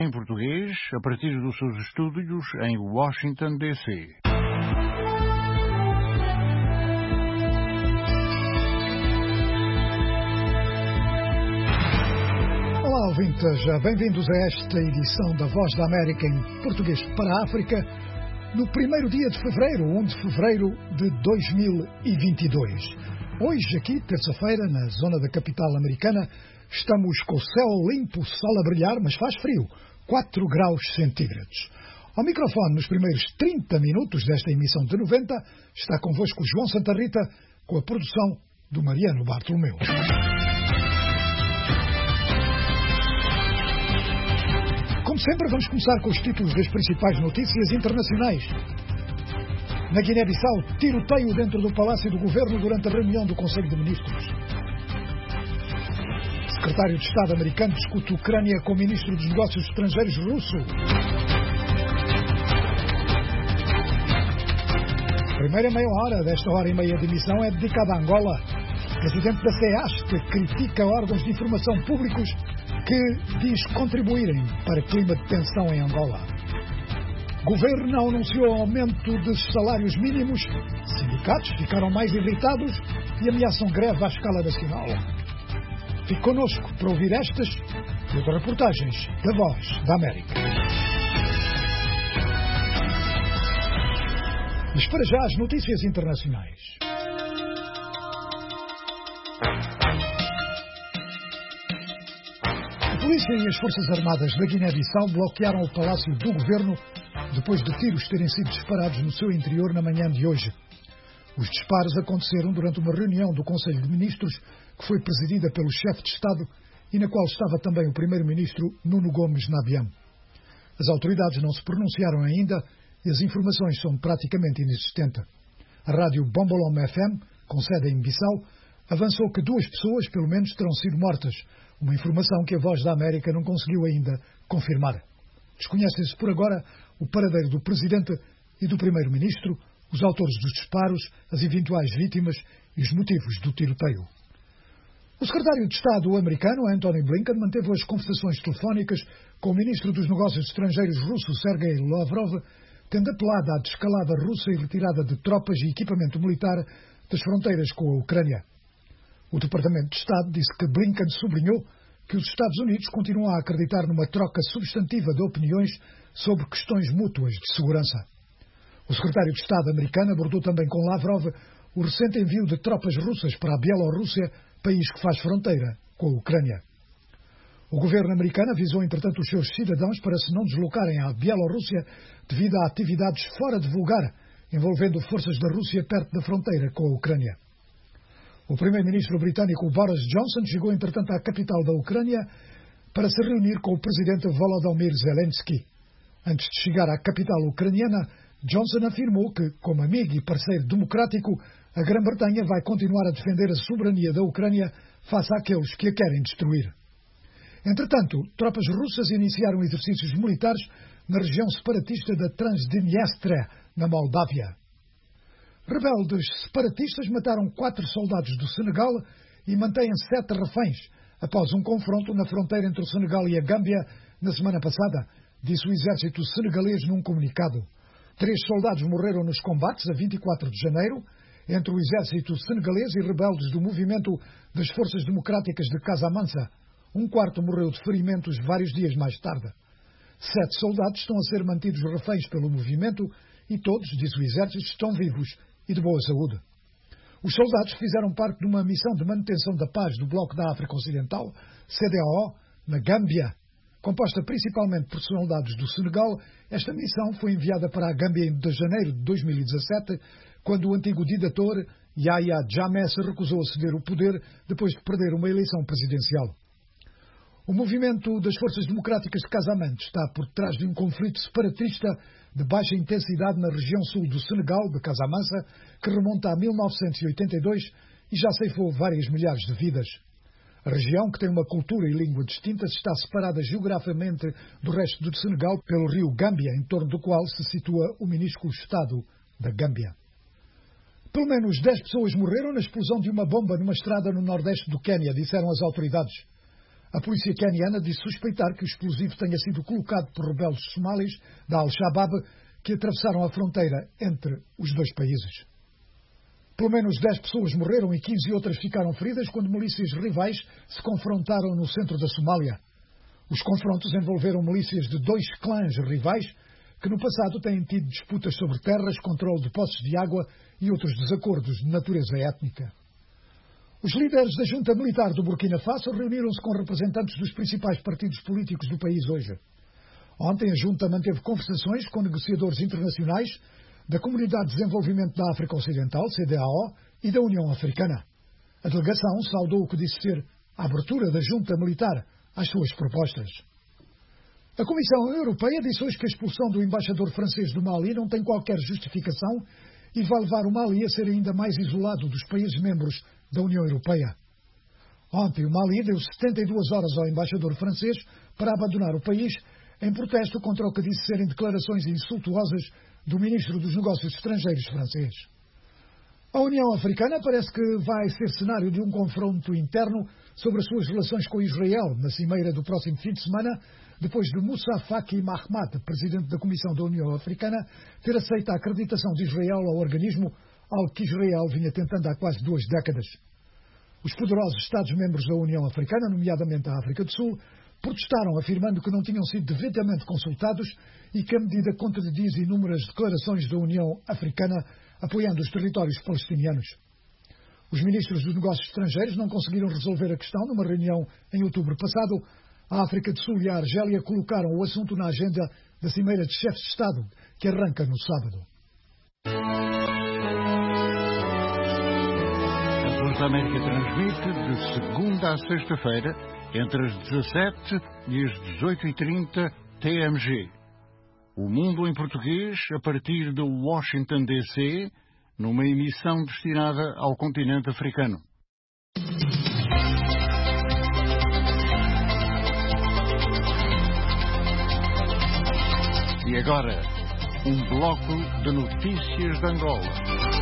Em português, a partir dos seus estúdios em Washington, D.C. Olá, ouvintes, bem-vindos a esta edição da Voz da América em português para a África, no primeiro dia de fevereiro, 1 de fevereiro de 2022. Hoje, aqui, terça-feira, na zona da capital americana, estamos com o céu limpo, sol a brilhar, mas faz frio, 4 graus centígrados. Ao microfone, nos primeiros 30 minutos desta emissão de 90, está convosco João Santa Rita, com a produção do Mariano Bartolomeu. Como sempre, vamos começar com os títulos das principais notícias internacionais. Na Guiné-Bissau, tiroteio dentro do Palácio do Governo durante a reunião do Conselho de Ministros. O secretário de Estado americano discute Ucrânia com o ministro dos Negócios Estrangeiros russo. A primeira meia hora desta hora e meia de emissão é dedicada a Angola. O presidente da CEAS, que critica órgãos de informação públicos que diz contribuírem para clima de tensão em Angola. Governo anunciou aumento dos salários mínimos, sindicatos ficaram mais irritados e ameaçam greve à escala nacional. Fique connosco para ouvir estas e outras reportagens da Voz da América. Mas para já as notícias internacionais. A polícia e as Forças Armadas da Guiné-Bissau bloquearam o Palácio do Governo depois de tiros terem sido disparados no seu interior na manhã de hoje. Os disparos aconteceram durante uma reunião do Conselho de Ministros que foi presidida pelo chefe de Estado e na qual estava também o primeiro-ministro Nuno Gomes Nabiam. As autoridades não se pronunciaram ainda e as informações são praticamente inexistentes. A rádio Bombolom FM, com sede em Bissau, avançou que 2 pessoas, pelo menos, terão sido mortas, uma informação que a Voz da América não conseguiu ainda confirmar. Desconhece-se por agora o paradeiro do presidente e do primeiro-ministro, os autores dos disparos, as eventuais vítimas e os motivos do tiroteio. O secretário de Estado americano, Antony Blinken, manteve as conversações telefónicas com o ministro dos Negócios Estrangeiros russo, Sergei Lavrov, tendo apelado à desescalada russa e retirada de tropas e equipamento militar das fronteiras com a Ucrânia. O Departamento de Estado disse que Blinken sublinhou que os Estados Unidos continuam a acreditar numa troca substantiva de opiniões sobre questões mútuas de segurança. O secretário de Estado americano abordou também com Lavrov o recente envio de tropas russas para a Bielorrússia, país que faz fronteira com a Ucrânia. O governo americano avisou, entretanto, os seus cidadãos para se não deslocarem à Bielorrússia devido a atividades fora de vulgar envolvendo forças da Rússia perto da fronteira com a Ucrânia. O primeiro-ministro britânico Boris Johnson chegou, entretanto, à capital da Ucrânia para se reunir com o presidente Volodymyr Zelensky. Antes de chegar à capital ucraniana, Johnson afirmou que, como amigo e parceiro democrático, a Grã-Bretanha vai continuar a defender a soberania da Ucrânia face àqueles que a querem destruir. Entretanto, tropas russas iniciaram exercícios militares na região separatista da Transdniestra, na Moldávia. Rebeldes separatistas mataram 4 soldados do Senegal e mantêm 7 reféns após um confronto na fronteira entre o Senegal e a Gâmbia na semana passada, disse o exército senegalês num comunicado. 3 soldados morreram nos combates a 24 de janeiro entre o exército senegalês e rebeldes do movimento das Forças Democráticas de Casamance. Um quarto morreu de ferimentos vários dias mais tarde. 7 soldados estão a ser mantidos reféns pelo movimento e todos, diz o exército, estão vivos e de boa saúde. Os soldados fizeram parte de uma missão de manutenção da paz do Bloco da África Ocidental, CEDEAO, na Gâmbia. Composta principalmente por soldados do Senegal, esta missão foi enviada para a Gâmbia em janeiro de 2017, quando o antigo ditador Yahya Jammeh se recusou a ceder o poder depois de perder uma eleição presidencial. O movimento das Forças Democráticas de Casamance está por trás de um conflito separatista de baixa intensidade na região sul do Senegal, de Casamance, que remonta a 1982 e já ceifou várias milhares de vidas. A região, que tem uma cultura e língua distintas, está separada geograficamente do resto do Senegal pelo rio Gâmbia, em torno do qual se situa o minúsculo estado da Gâmbia. Pelo menos 10 pessoas morreram na explosão de uma bomba numa estrada no nordeste do Quênia, disseram as autoridades. A polícia queniana diz suspeitar que o explosivo tenha sido colocado por rebeldes somalis da Al-Shabaab que atravessaram a fronteira entre os dois países. Pelo menos 10 pessoas morreram e 15 outras ficaram feridas quando milícias rivais se confrontaram no centro da Somália. Os confrontos envolveram milícias de 2 clãs rivais que no passado têm tido disputas sobre terras, controle de poços de água e outros desacordos de natureza étnica. Os líderes da junta militar do Burkina Faso reuniram-se com representantes dos principais partidos políticos do país hoje. Ontem a junta manteve conversações com negociadores internacionais da Comunidade de Desenvolvimento da África Ocidental, CEDEAO, e da União Africana. A delegação saudou o que disse ser a abertura da junta militar às suas propostas. A Comissão Europeia disse hoje que a expulsão do embaixador francês do Mali não tem qualquer justificação e vai levar o Mali a ser ainda mais isolado dos países membros da União Europeia. Ontem o Mali deu 72 horas ao embaixador francês para abandonar o país em protesto contra o que disse serem declarações insultuosas do ministro dos Negócios Estrangeiros francês. A União Africana parece que vai ser cenário de um confronto interno sobre as suas relações com Israel na cimeira do próximo fim de semana, depois de Moussa Faki Mahamat, presidente da Comissão da União Africana, ter aceito a acreditação de Israel ao organismo, algo que Israel vinha tentando há quase 2 décadas. Os poderosos Estados-membros da União Africana, nomeadamente a África do Sul, protestaram afirmando que não tinham sido devidamente consultados e que a medida contradiz inúmeras declarações da União Africana apoiando os territórios palestinianos. Os ministros dos Negócios Estrangeiros não conseguiram resolver a questão numa reunião em outubro passado. A África do Sul e a Argélia colocaram o assunto na agenda da Cimeira de Chefes de Estado, que arranca no sábado. A Voz da América transmite de segunda a sexta-feira, entre as 17 e as 18h30 TMG. O Mundo em Português, a partir de Washington, D.C., numa emissão destinada ao continente africano. E agora, um bloco de notícias de Angola.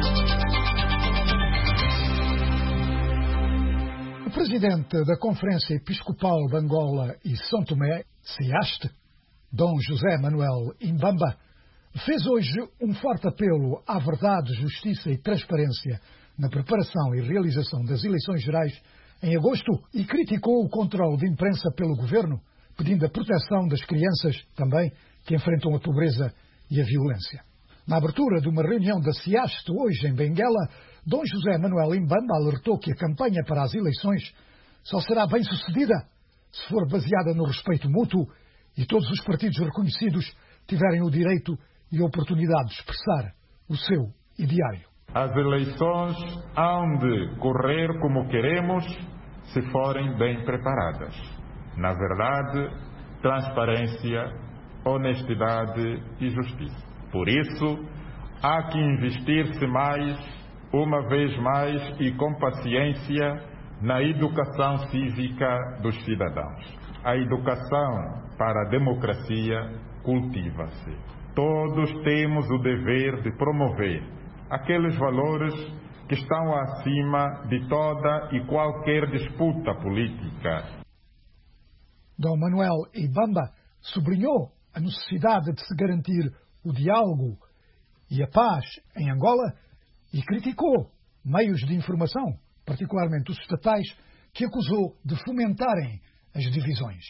O presidente da Conferência Episcopal de Angola e São Tomé, CEAST, Dom José Manuel Imbamba, fez hoje um forte apelo à verdade, justiça e transparência na preparação e realização das eleições gerais em agosto e criticou o controle de imprensa pelo governo, pedindo a proteção das crianças também que enfrentam a pobreza e a violência. Na abertura de uma reunião da CEAST hoje em Benguela, Dom José Manuel Imbamba alertou que a campanha para as eleições só será bem-sucedida se for baseada no respeito mútuo e todos os partidos reconhecidos tiverem o direito e a oportunidade de expressar o seu ideário. As eleições hão de correr como queremos se forem bem preparadas. Na verdade, transparência, honestidade e justiça. Por isso, há que investir-se mais, uma vez mais e com paciência, na educação cívica dos cidadãos. A educação para a democracia cultiva-se. Todos temos o dever de promover aqueles valores que estão acima de toda e qualquer disputa política. Dom Manuel Imbamba sublinhou a necessidade de se garantir o diálogo e a paz em Angola e criticou meios de informação, particularmente os estatais, que acusou de fomentarem as divisões.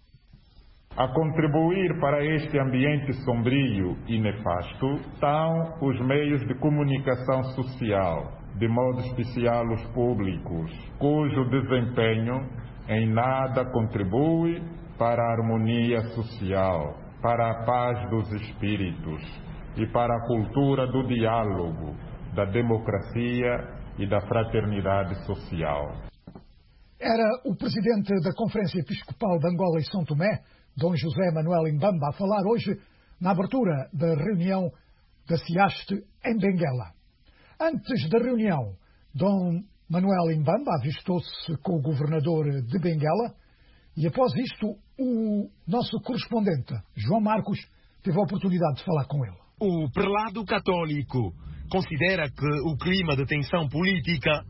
A contribuir para este ambiente sombrio e nefasto estão os meios de comunicação social, de modo especial os públicos, cujo desempenho em nada contribui para a harmonia social, para a paz dos espíritos e para a cultura do diálogo, da democracia e da fraternidade social. Era o presidente da Conferência Episcopal de Angola e São Tomé, Dom José Manuel Imbamba, a falar hoje na abertura da reunião da CEAST em Benguela. Antes da reunião, Dom Manuel Imbamba avistou-se com o governador de Benguela e, após isto, o nosso correspondente, João Marcos, teve a oportunidade de falar com ele. O prelado católico considera que o clima de tensão política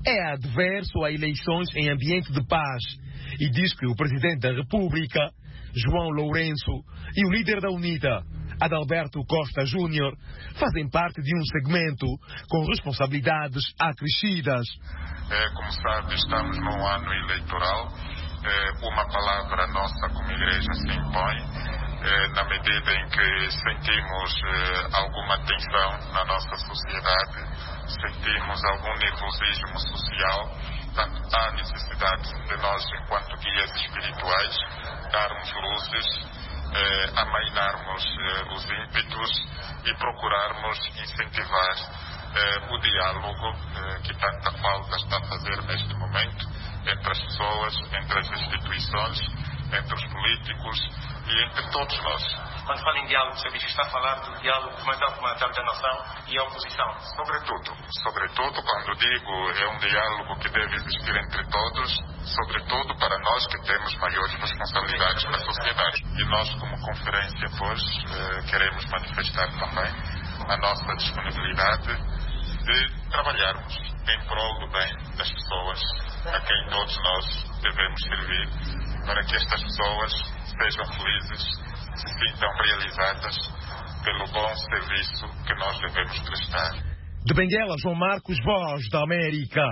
é adverso a eleições em ambiente de paz e diz que o Presidente da República, João Lourenço, e o líder da UNITA, Adalberto Costa Júnior, fazem parte de um segmento com responsabilidades acrescidas. Como sabe, estamos num ano eleitoral. Uma palavra nossa como igreja se impõe. Na medida em que sentimos alguma tensão na nossa sociedade, sentimos algum nervosismo social, portanto, há necessidade de nós, enquanto guias espirituais, darmos luzes, amainarmos os ímpetos e procurarmos incentivar o diálogo que tanta falta está a fazer neste momento entre as pessoas, entre as instituições, entre os políticos e entre todos nós. Quando fala em diálogo, você está a falar do diálogo fundamental da nação e a oposição? Sobretudo, quando digo é um diálogo que deve existir entre todos, sobretudo para nós que temos maiores responsabilidades na sociedade. E nós, como conferência, pois, queremos manifestar também a nossa disponibilidade de trabalharmos em prol do bem das pessoas a quem todos nós devemos servir, para que estas pessoas sejam felizes, se sintam realizadas pelo bom serviço que nós devemos prestar. De Benguela, João Marcos, Voz da América.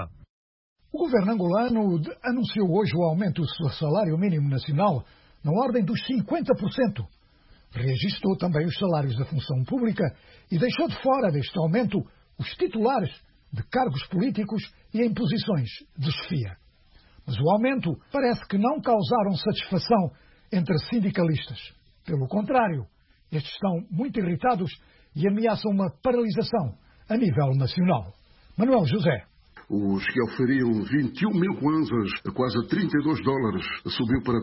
O governo angolano anunciou hoje o aumento do salário mínimo nacional na ordem dos 50%. Reajustou também os salários da função pública e deixou de fora deste aumento os titulares de cargos políticos e em posições de chefia. Mas o aumento parece que não causaram satisfação entre sindicalistas. Pelo contrário, estes estão muito irritados e ameaçam uma paralisação a nível nacional. Manuel José. Os que oferiam 21 mil kwanzas, quase $32, subiu para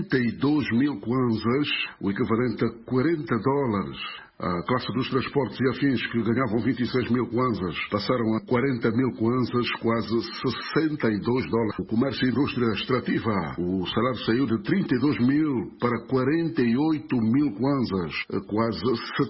32 mil kwanzas, o equivalente a $40. A classe dos transportes e afins, que ganhavam 26 mil kwanzas, passaram a 40 mil kwanzas, quase $62. O comércio e indústria extrativa, o salário saiu de 32 mil para 48 mil kwanzas, quase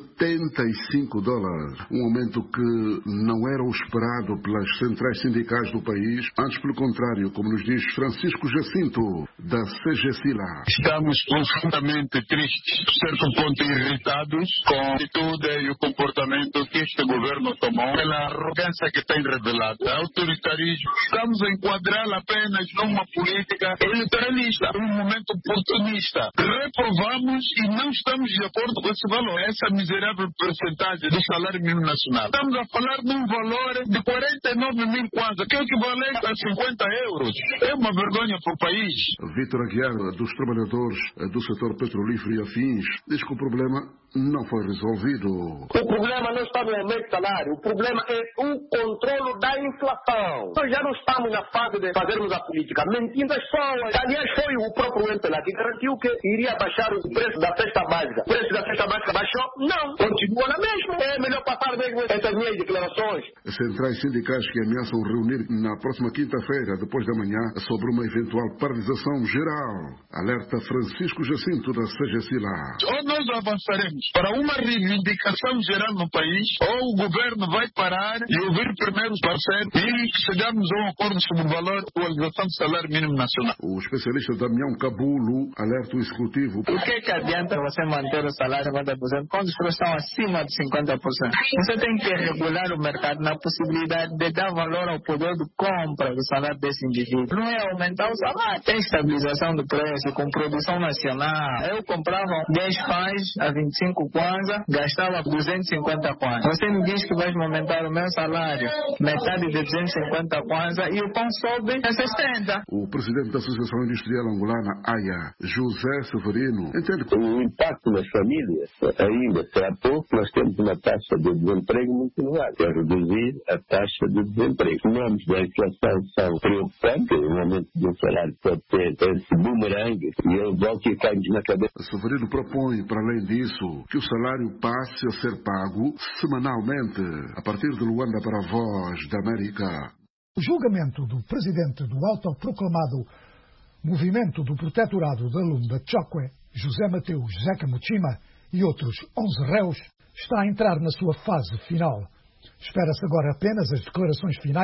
$75. Um aumento que não era o esperado pelas centrais sindicais do país, antes pelo contrário, como nos diz Francisco Jacinto, da CGSILA. Estamos profundamente tristes, a certo ponto irritados com a atitude e o comportamento que este governo tomou, pela arrogância que tem revelado, autoritarismo. Estamos a enquadrá-lo apenas numa política eleitoralista, num momento oportunista. Reprovamos e não estamos de acordo com esse valor, essa miserável percentagem do salário mínimo nacional. Estamos a falar de um valor de 49 mil kwanza, que é equivalente a 50 euros. É uma vergonha para o país. Vítor Aguiar, dos trabalhadores do setor petrolífero e afins, diz que o problema não foi resolvido. O problema não está no aumento de salário, o problema é o controle da inflação. Nós já não estamos na fase de fazermos a política mentindo as pessoas. Aliás, foi o próprio MPLA que garantiu que iria baixar o preço da cesta básica. O preço da cesta básica baixou? Não, continua na mesma. É melhor passar mesmo essas minhas declarações. As centrais sindicais que ameaçam reunir na próxima quinta-feira, depois da manhã, sobre uma eventual paralisação geral. Alerta Francisco Jacinto, da CGSILA. Ou nós avançaremos para uma reivindicação geral no país, ou o governo vai parar e ouvir primeiro os parceiros e chegarmos a um acordo sobre o valor da atualização do salário mínimo nacional. O especialista Damião Cabulo alerta o executivo. O que adianta você manter o salário 50% quando os preços estão acima de 50%? Você tem que regular o mercado na possibilidade de dar valor ao poder de compra do salário desse indivíduo. Não é aumentar o salário. Tem estabilização do preço com produção nacional. Eu comprava 10 pães a 25 kwanza, gastava 250 kwanza. Você me diz que vai aumentar o meu salário metade de 250 kwanza e o pão sobe a 60. O presidente da Associação Industrial Angolana, AIA, José Severino, entende que o impacto nas famílias ainda será pouco. Nós temos uma taxa de desemprego muito elevada. É reduzir a taxa de desemprego. Os nomes da inflação são preocupantes. O aumento do salário pode ter esse bumerangue e eu volto e caio na cabeça. Severino propõe, para além disso, que o salário passe a ser pago semanalmente, a partir de Luanda para a Voz da América. O julgamento do presidente do autoproclamado Movimento do Protetorado da Lumba Chokwe, José Mateus Zeca Muchima, e outros 11 réus, está a entrar na sua fase final. Espera-se agora apenas as declarações finais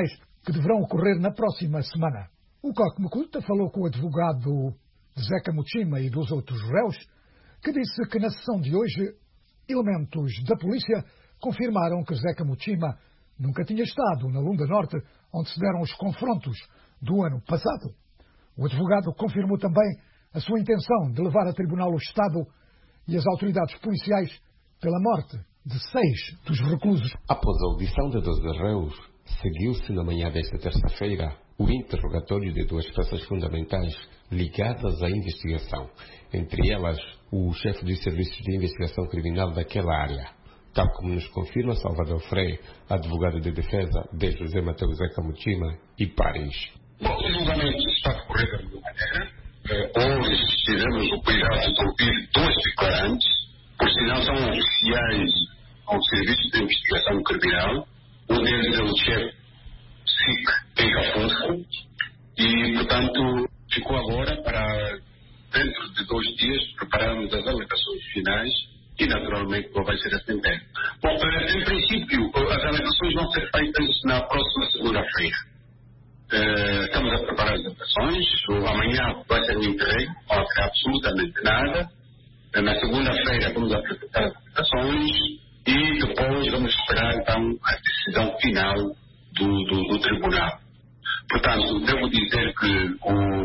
que deverão ocorrer na próxima semana. O Koke Mukuta falou com o advogado de Zeca Muchima e dos outros réus, que disse que na sessão de hoje elementos da polícia confirmaram que Zeca Muchima nunca tinha estado na Lunda Norte, onde se deram os confrontos do ano passado. O advogado confirmou também a sua intenção de levar a tribunal o Estado e as autoridades policiais pela morte de 6 dos reclusos. Após a audição de 12 réus, seguiu-se na manhã desta terça-feira o interrogatório de 2 peças fundamentais ligadas à investigação, entre elas o chefe dos serviços de investigação criminal daquela área, tal como nos confirma Salvador Frei, advogado de defesa de José Mateus Zeca Muchima e pares. Bom, o julgamento está a correr da melhor maneira. Hoje tivemos o cuidado de ouvir 2 declarantes, por sinal são oficiais ao Serviço de Investigação Criminal. Um deles é o chefe SIC em Afonso e, portanto, ficou agora para, dentro de 2 dias, prepararmos as alegações finais e, naturalmente, qual vai ser a sentença. Bom, em princípio, as alegações vão ser feitas na próxima segunda-feira. Estamos a preparar as alegações. Amanhã vai ser um entregue, não haverá absolutamente nada. Na segunda-feira vamos apresentar as alegações e depois vamos esperar, então, a decisão final do tribunal. Portanto, devo dizer que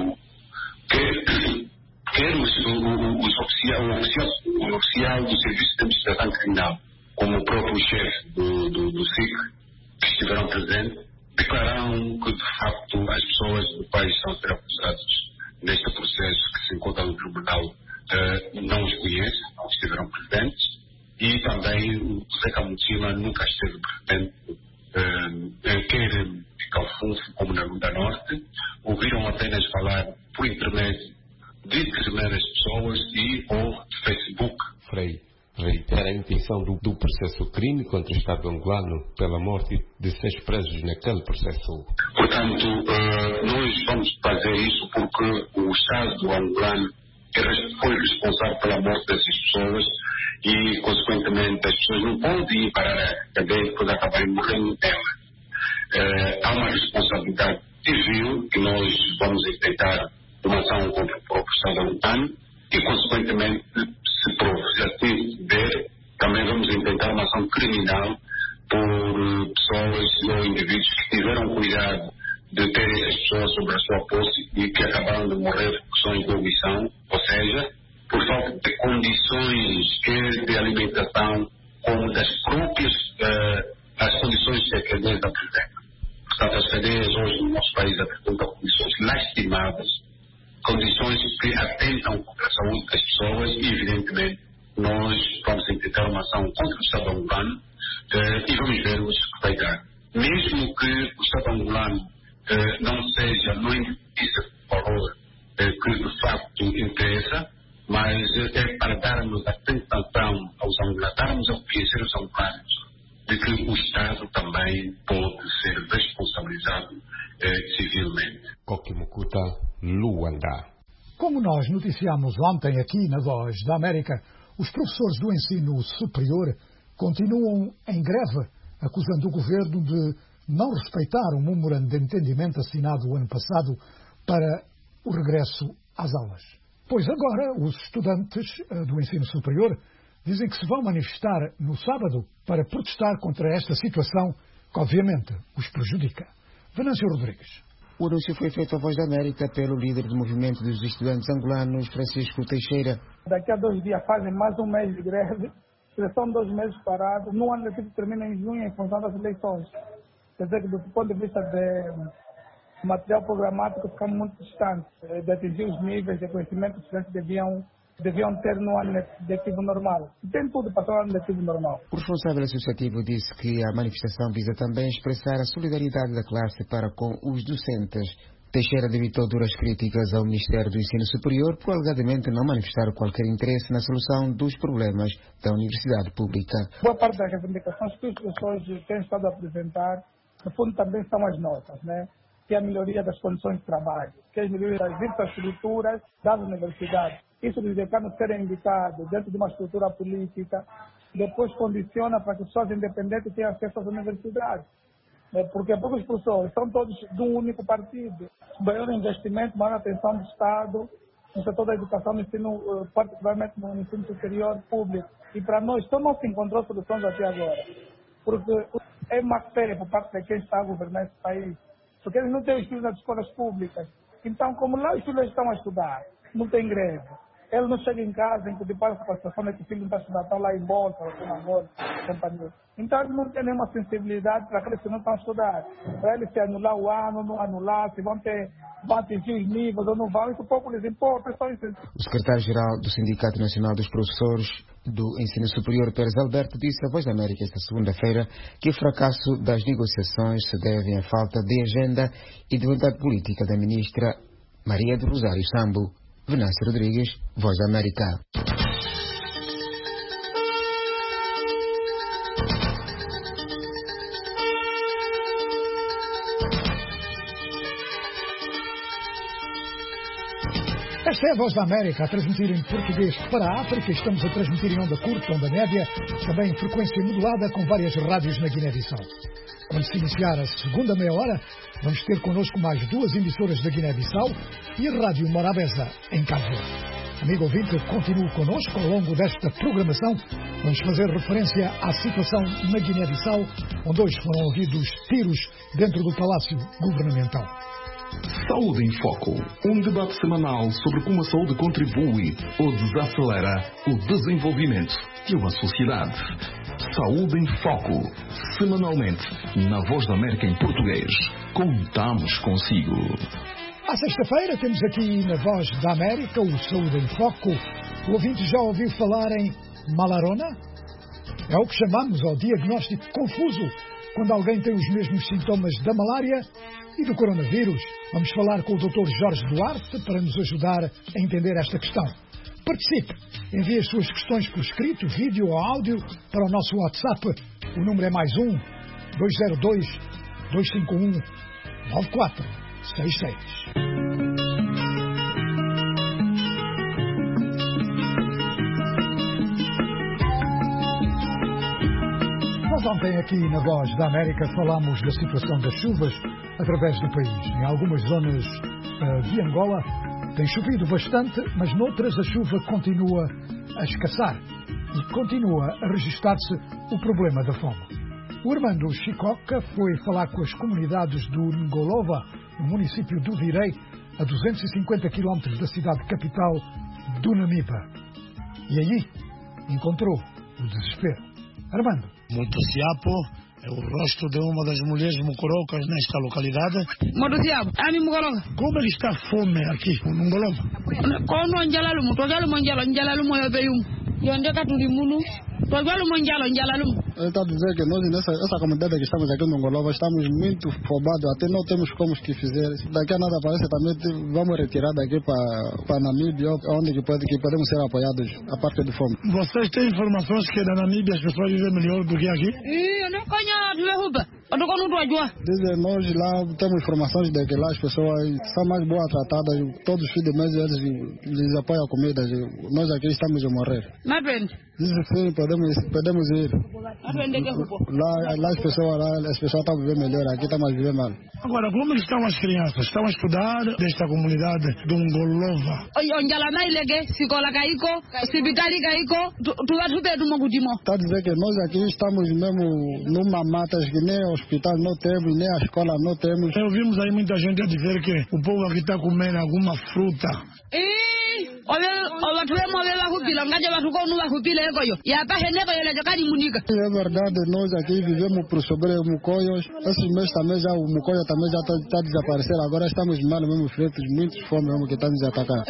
o oficial do Serviço de Investigação Criminal, como o próprio chefe do SIC, que estiveram presentes, declararam que, de facto, as pessoas do país estão a ser acusadas neste processo que se encontra no tribunal não os conhecem, não estiveram presentes, e também o Zeca Muchima nunca esteve presente, quer em Calfunfo como na Lunda Norte. Ouviram apenas falar por intermédio de determinadas pessoas e ou de Facebook. Frei reitera a intenção do processo crime contra o Estado angolano pela morte de 6 presos naquele processo. Portanto, nós vamos fazer isso porque o Estado angolano foi responsável pela morte dessas pessoas e, consequentemente, as pessoas não podem ir para a cadeia e depois acabarem morrendo dela. Há uma responsabilidade civil que nós vamos tentar uma ação contra o próprio Estado angolano e, consequentemente, se assim der, também vamos intentar uma ação criminal por pessoas ou indivíduos que tiveram cuidado de ter essas pessoas sobre a sua posse e que acabaram de morrer por questões de omissão, ou seja, por falta de condições, quer de alimentação, como das próprias as condições que a cadeia apresenta. Portanto, as cadeias hoje no nosso país apresentam condições lastimáveis, condições que atentam contra a saúde das pessoas e, evidentemente, nós vamos tentar uma ação contra o Estado angolano e vamos ver o que vai dar. Mesmo que o Estado angolano não seja, não indica o valor que de facto interessa, mas é para darmos a tentação aos angolanos, darmos a conhecer os angolanos de que o Estado também pode ser responsabilizado civilmente. Koke Mukuta, Luanda. Como nós noticiámos ontem aqui na Voz da América, os professores do ensino superior continuam em greve, acusando o governo de não respeitar o memorando de entendimento assinado o ano passado para o regresso às aulas. Pois agora os estudantes do ensino superior dizem que se vão manifestar no sábado para protestar contra esta situação que obviamente os prejudica. Venâncio Rodrigues. O anúncio foi feito à Voz da América pelo líder do movimento dos estudantes angolanos, Francisco Teixeira. Daqui a 2 dias fazem mais um mês de greve, são 2 meses parados, no ano letivo termina em junho em função das eleições. Quer dizer que do ponto de vista de material programático ficamos muito distantes de atingir os níveis de conhecimento que os estudantes deviam ter no ano letivo normal. Tem tudo para ter um ano letivo normal. O responsável associativo disse que a manifestação visa também expressar a solidariedade da classe para com os docentes. Teixeira debitou duras críticas ao Ministério do Ensino Superior por alegadamente não manifestar qualquer interesse na solução dos problemas da universidade pública. Boa parte das reivindicações que os professores têm estado a apresentar, no fundo também são as nossas, né? Que é a melhoria das condições de trabalho, que é a melhoria das infraestruturas das universidades. Isso de decanos serem indicados dentro de uma estrutura política, depois condiciona para que pessoas independentes tenham acesso às universidades. Porque poucos professores são todos de um único partido. Maior investimento, maior atenção do Estado no setor da educação, no ensino, particularmente no ensino superior público. E para nós, só não se encontrou soluções até agora. Porque é uma fé por parte de quem está a governar esse país. Porque eles não têm os filhos nas escolas públicas. Então, como lá os filhos estão a estudar, não tem greve. Ele não chega em casa em que depois a situação é que o filho não está a estudar, está lá em bolsa, companhia. Então, ele não tem nenhuma sensibilidade para aqueles que não estão a estudar. Para eles se anular o ano, não anular, se vão atingir os níveis ou não vão, isso pouco lhes importa. O secretário-geral do Sindicato Nacional dos Professores do Ensino Superior, Pérez Alberto, disse à Voz da América esta segunda-feira que o fracasso das negociações se deve à falta de agenda e de vontade política da ministra Maria do Rosário Sambu. Venâncio Rodrigues, Voz da América. Esta é a Voz da América, a transmitir em português para a África. Estamos a transmitir em onda curta, onda média, também em frequência modulada com várias rádios na Guiné-Bissau. Quando se iniciar a segunda meia hora, vamos ter connosco mais 2 emissoras da Guiné-Bissau e a Rádio Morabeza, em Cabo Verde. Amigo ouvinte, continue connosco ao longo desta programação. Vamos fazer referência à situação na Guiné-Bissau, onde hoje foram ouvidos tiros dentro do Palácio Governamental. Saúde em Foco, um debate semanal sobre como a saúde contribui ou desacelera o desenvolvimento de uma sociedade. Saúde em Foco, semanalmente, na Voz da América em português. Contamos consigo. À sexta-feira temos aqui na Voz da América o Saúde em Foco. O ouvinte já ouviu falar em malarona? É o que chamamos ao diagnóstico confuso quando alguém tem os mesmos sintomas da malária e do coronavírus. Vamos falar com o Dr. Jorge Duarte para nos ajudar a entender esta questão. Participe, envie as suas questões por escrito, vídeo ou áudio para o nosso WhatsApp. O número é +1 202 251 9466. Nós ontem aqui na Voz da América falámos da situação das chuvas através do país. Em algumas zonas de Angola tem chovido bastante, mas noutras a chuva continua a escassar e continua a registar-se o problema da fome. O Armando Chicoca foi falar com as comunidades do Ngolova, no município do Virei, a 250 km da cidade capital do Namiba. E aí encontrou o desespero. Armando. Motociapo é o rosto de uma das mulheres mucorocas nesta localidade. Motociapo, ami mukoroka. Como está a fome aqui no Ngolova? Kono njalalumu, tojalumu njalalumu yopeyum. Yondeka tulimunu. Tojalumu njalalumu. Ele está a dizer que nós, nessa comunidade que estamos aqui no Ngolova, estamos muito fobados, até não temos como que fazer. Daqui a nada parece também vamos retirar daqui para Namíbia, onde que podemos ser apoiados a parte de fome. Vocês têm informações que na Namíbia as pessoas vivem melhor do que aqui? Eu não conheço. Dizem, nós lá temos informações de que lá as pessoas são mais boas tratadas, todos os fins de mês eles apoiam a comida, nós aqui estamos a morrer. Dizem sim, podemos ir. Lá as pessoas estão a viver melhor, aqui estamos a viver mal. Agora, como estão as crianças? Estão a estudar desta comunidade do Ngolova? Está a dizer que nós aqui estamos mesmo numa mata que nem hospital não temos, nem a escola não temos. Ouvimos aí muita gente a dizer que o povo aqui está comendo alguma fruta. É verdade, nós aqui vivemos por sobre mucoios. Esse mês também já o mucoio também já está a desaparecer. Agora estamos mal mesmo feitos, muito fome mesmo que está nos atacar.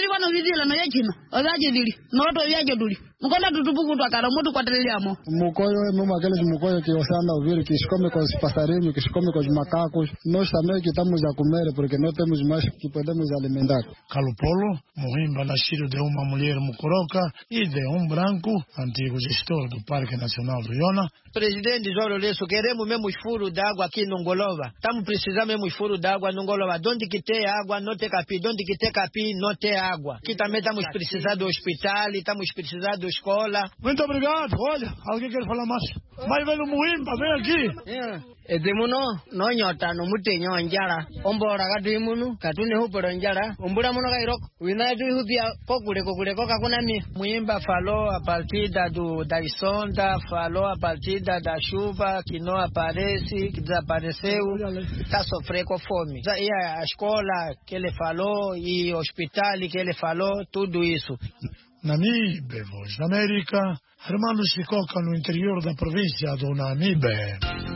Mucoio é mesmo aqueles mucoios que você anda a ouvir, que se come com os passarinhos, que se come com os macacos. Nós também que estamos a comer porque não temos mais que podemos alimentar. Calupolo, Mohimba, nascido de uma mulher mucoroca e de um branco, antigo gestor do Parque Nacional do Iona. Presidente João Lourenço, queremos mesmo furo d'água aqui no Ngolova. Estamos precisando mesmo furo d'água no Ngolova. Onde que tem água, não tem capim. Onde que tem capim, não tem água. Aqui também estamos precisando do hospital, estamos precisando da escola. Muito obrigado. Olha, alguém quer falar mais? Mas velho Muimba, vem aqui. Edemuno, no nyota, no mute njara. Ombora gadimunu, katune hupero njara. Ombura muno gairok. Winaitu hudia kokure koka kunami. Muimba falou a partir da sonda, falou a partir da chuva, que não aparece, que desapareceu, está sofrendo com fome. E a escola que ele falou, e o hospital que ele falou, tudo isso. Namibe, Voz da América, Armando Chicoca no interior da província do Namibe.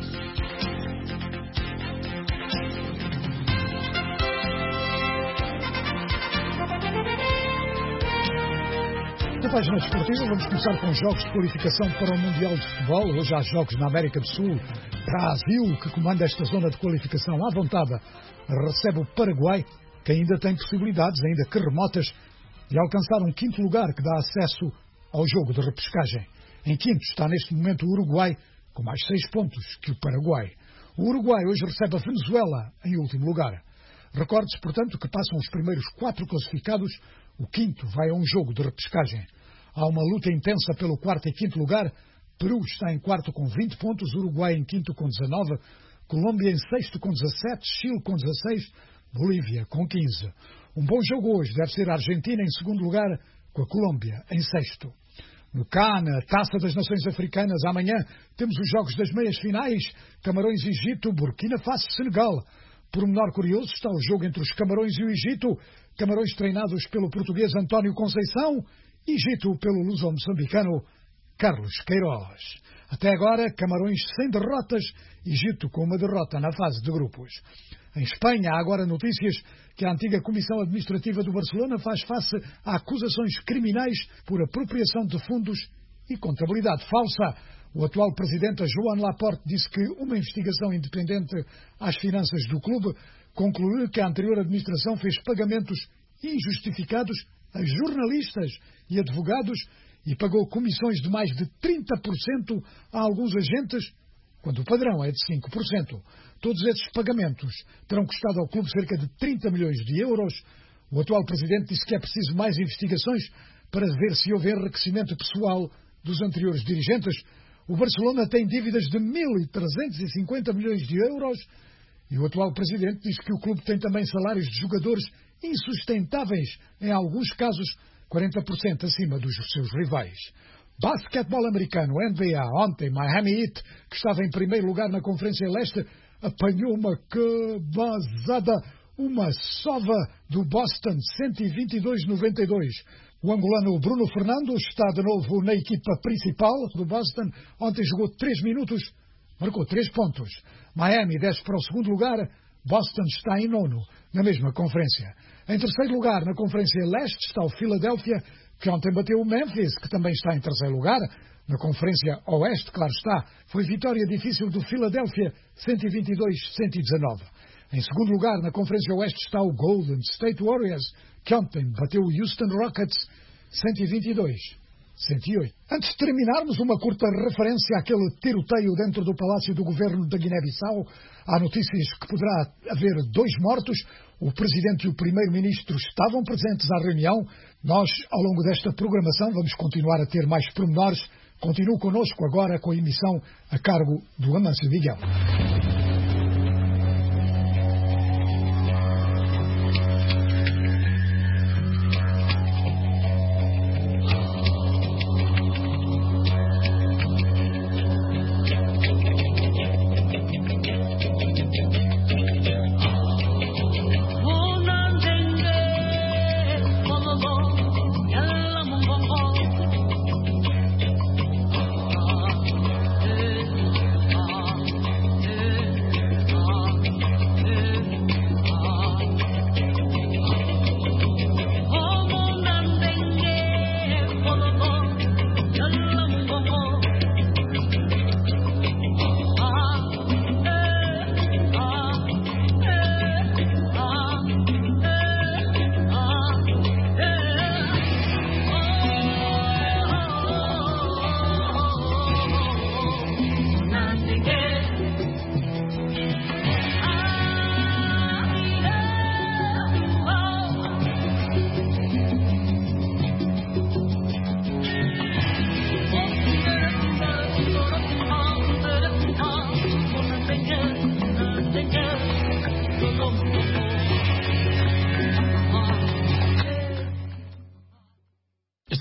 Na página desportiva vamos começar com os jogos de qualificação para o Mundial de Futebol. Hoje há jogos na América do Sul. Brasil, que comanda esta zona de qualificação à vontade, recebe o Paraguai, que ainda tem possibilidades, ainda que remotas, de alcançar um quinto lugar que dá acesso ao jogo de repescagem. Em quinto está neste momento o Uruguai, com mais 6 pontos que o Paraguai. O Uruguai hoje recebe a Venezuela em último lugar. Recorde-se, portanto, que passam os primeiros 4 classificados, o quinto vai a um jogo de repescagem. Há uma luta intensa pelo quarto e quinto lugar. Peru está em quarto com 20 pontos, Uruguai em quinto com 19, Colômbia em sexto com 17, Chile com 16, Bolívia com 15. Um bom jogo hoje deve ser a Argentina em segundo lugar, com a Colômbia em sexto. No CAN, a Taça das Nações Africanas, amanhã temos os jogos das meias finais, Camarões, Egito, Burkina Faso, Senegal. Por menor curioso está o jogo entre os Camarões e o Egito, Camarões treinados pelo português António Conceição, Egito pelo luso-moçambicano Carlos Queiroz. Até agora, Camarões sem derrotas, Egito com uma derrota na fase de grupos. Em Espanha, há agora notícias que a antiga Comissão Administrativa do Barcelona faz face a acusações criminais por apropriação de fundos e contabilidade falsa. O atual presidente Joan Laporte disse que uma investigação independente às finanças do clube concluiu que a anterior administração fez pagamentos injustificados a jornalistas e advogados e pagou comissões de mais de 30% a alguns agentes, quando o padrão é de 5%. Todos esses pagamentos terão custado ao clube cerca de 30 milhões de euros. O atual presidente disse que é preciso mais investigações para ver se houve enriquecimento pessoal dos anteriores dirigentes. O Barcelona tem dívidas de 1.350 milhões de euros e o atual presidente diz que o clube tem também salários de jogadores insustentáveis, em alguns casos 40% acima dos seus rivais. Basquetebol americano, NBA, ontem Miami Heat, que estava em primeiro lugar na Conferência Leste, apanhou uma cabazada, uma sova do Boston, 122-92. O angolano Bruno Fernando está de novo na equipa principal do Boston. Ontem jogou 3 minutos, marcou 3 pontos. Miami desce para o segundo lugar, Boston está em nono, na mesma conferência. Em terceiro lugar, na Conferência Leste, está o Philadelphia, que ontem bateu o Memphis, que também está em terceiro lugar. Na Conferência Oeste, claro está, foi vitória difícil do Philadelphia, 122-119. Em segundo lugar, na Conferência Oeste, está o Golden State Warriors, que ontem bateu o Houston Rockets, 122-108. Antes de terminarmos, uma curta referência àquele tiroteio dentro do Palácio do Governo da Guiné-Bissau. Há notícias que poderá haver 2 mortos. O Presidente e o Primeiro-Ministro estavam presentes à reunião. Nós, ao longo desta programação, vamos continuar a ter mais pormenores. Continue connosco agora com a emissão a cargo do Amâncio Miguel.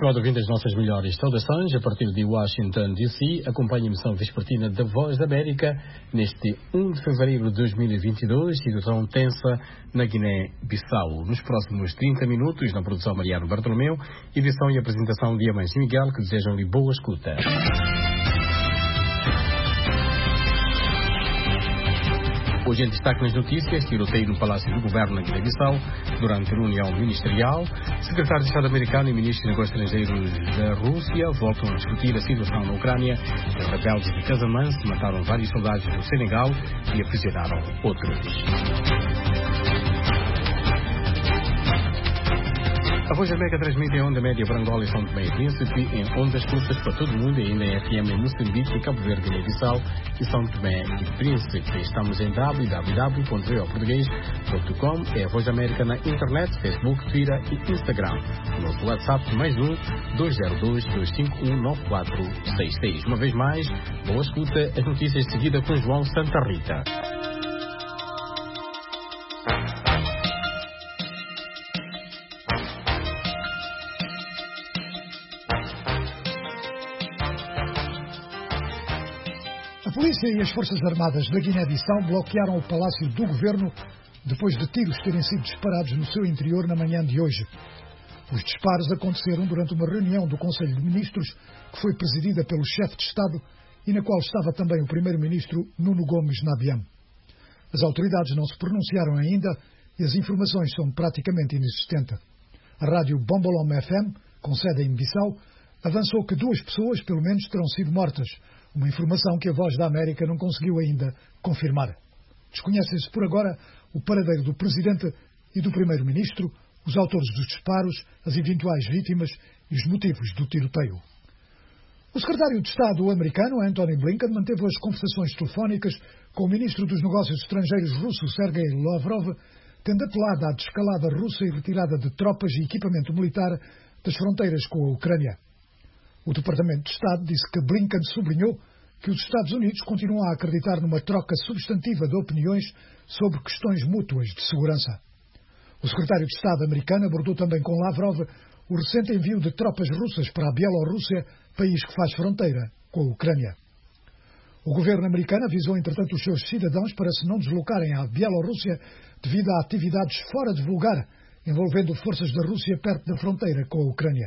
estimado ouvinte, as nossas melhores saudações a partir de Washington, D.C. Acompanhe a emissão vespertina da Voz da América neste 1 de fevereiro de 2022, situação tensa na Guiné-Bissau. Nos próximos 30 minutos, na produção Mariano Bartolomeu, edição e apresentação de Amâncio Miguel, que desejam-lhe boa escuta. Hoje em destaque nas notícias, tiroteio no Palácio do Governo na Guiné-Bissau durante a reunião ministerial. Secretário de Estado americano e ministro de Negócios Estrangeiros da Rússia voltam a discutir a situação na Ucrânia. Os rebeldes de Casamance mataram vários soldados no Senegal e aprisionaram outros. A Voz da América transmite em onda média para Angola e São Tomé e Príncipe, em ondas curtas para todo o mundo e ainda em FM em Moçambique, Cabo Verde, Guiné-Bissau e São Tomé e Príncipe. Estamos em www.voportugues.com, é a Voz da América na internet, Facebook, Twitter e Instagram. O nosso WhatsApp mais 202-251-9466. Uma vez mais, boa escuta, as notícias de seguida com João Santa Rita. A polícia e as Forças Armadas da Guiné-Bissau bloquearam o Palácio do Governo depois de tiros terem sido disparados no seu interior na manhã de hoje. Os disparos aconteceram durante uma reunião do Conselho de Ministros que foi presidida pelo chefe de Estado e na qual estava também o primeiro-ministro Nuno Gomes Nabiam. As autoridades não se pronunciaram ainda e as informações são praticamente inexistentes. A rádio Bombolom FM, com sede em Bissau, avançou que 2 pessoas, pelo menos, terão sido mortas, uma informação que a Voz da América não conseguiu ainda confirmar. Desconhecem-se por agora o paradeiro do Presidente e do Primeiro-Ministro, os autores dos disparos, as eventuais vítimas e os motivos do tiroteio. O secretário de Estado americano, Antony Blinken, manteve as conversações telefónicas com o Ministro dos Negócios Estrangeiros russo, Sergei Lavrov, tendo apelado à desescalada russa e retirada de tropas e equipamento militar das fronteiras com a Ucrânia. O Departamento de Estado disse que Blinken sublinhou que os Estados Unidos continuam a acreditar numa troca substantiva de opiniões sobre questões mútuas de segurança. O secretário de Estado americano abordou também com Lavrov o recente envio de tropas russas para a Bielorrússia, país que faz fronteira com a Ucrânia. O governo americano avisou, entretanto, os seus cidadãos para se não deslocarem à Bielorrússia devido a atividades fora de vulgar envolvendo forças da Rússia perto da fronteira com a Ucrânia.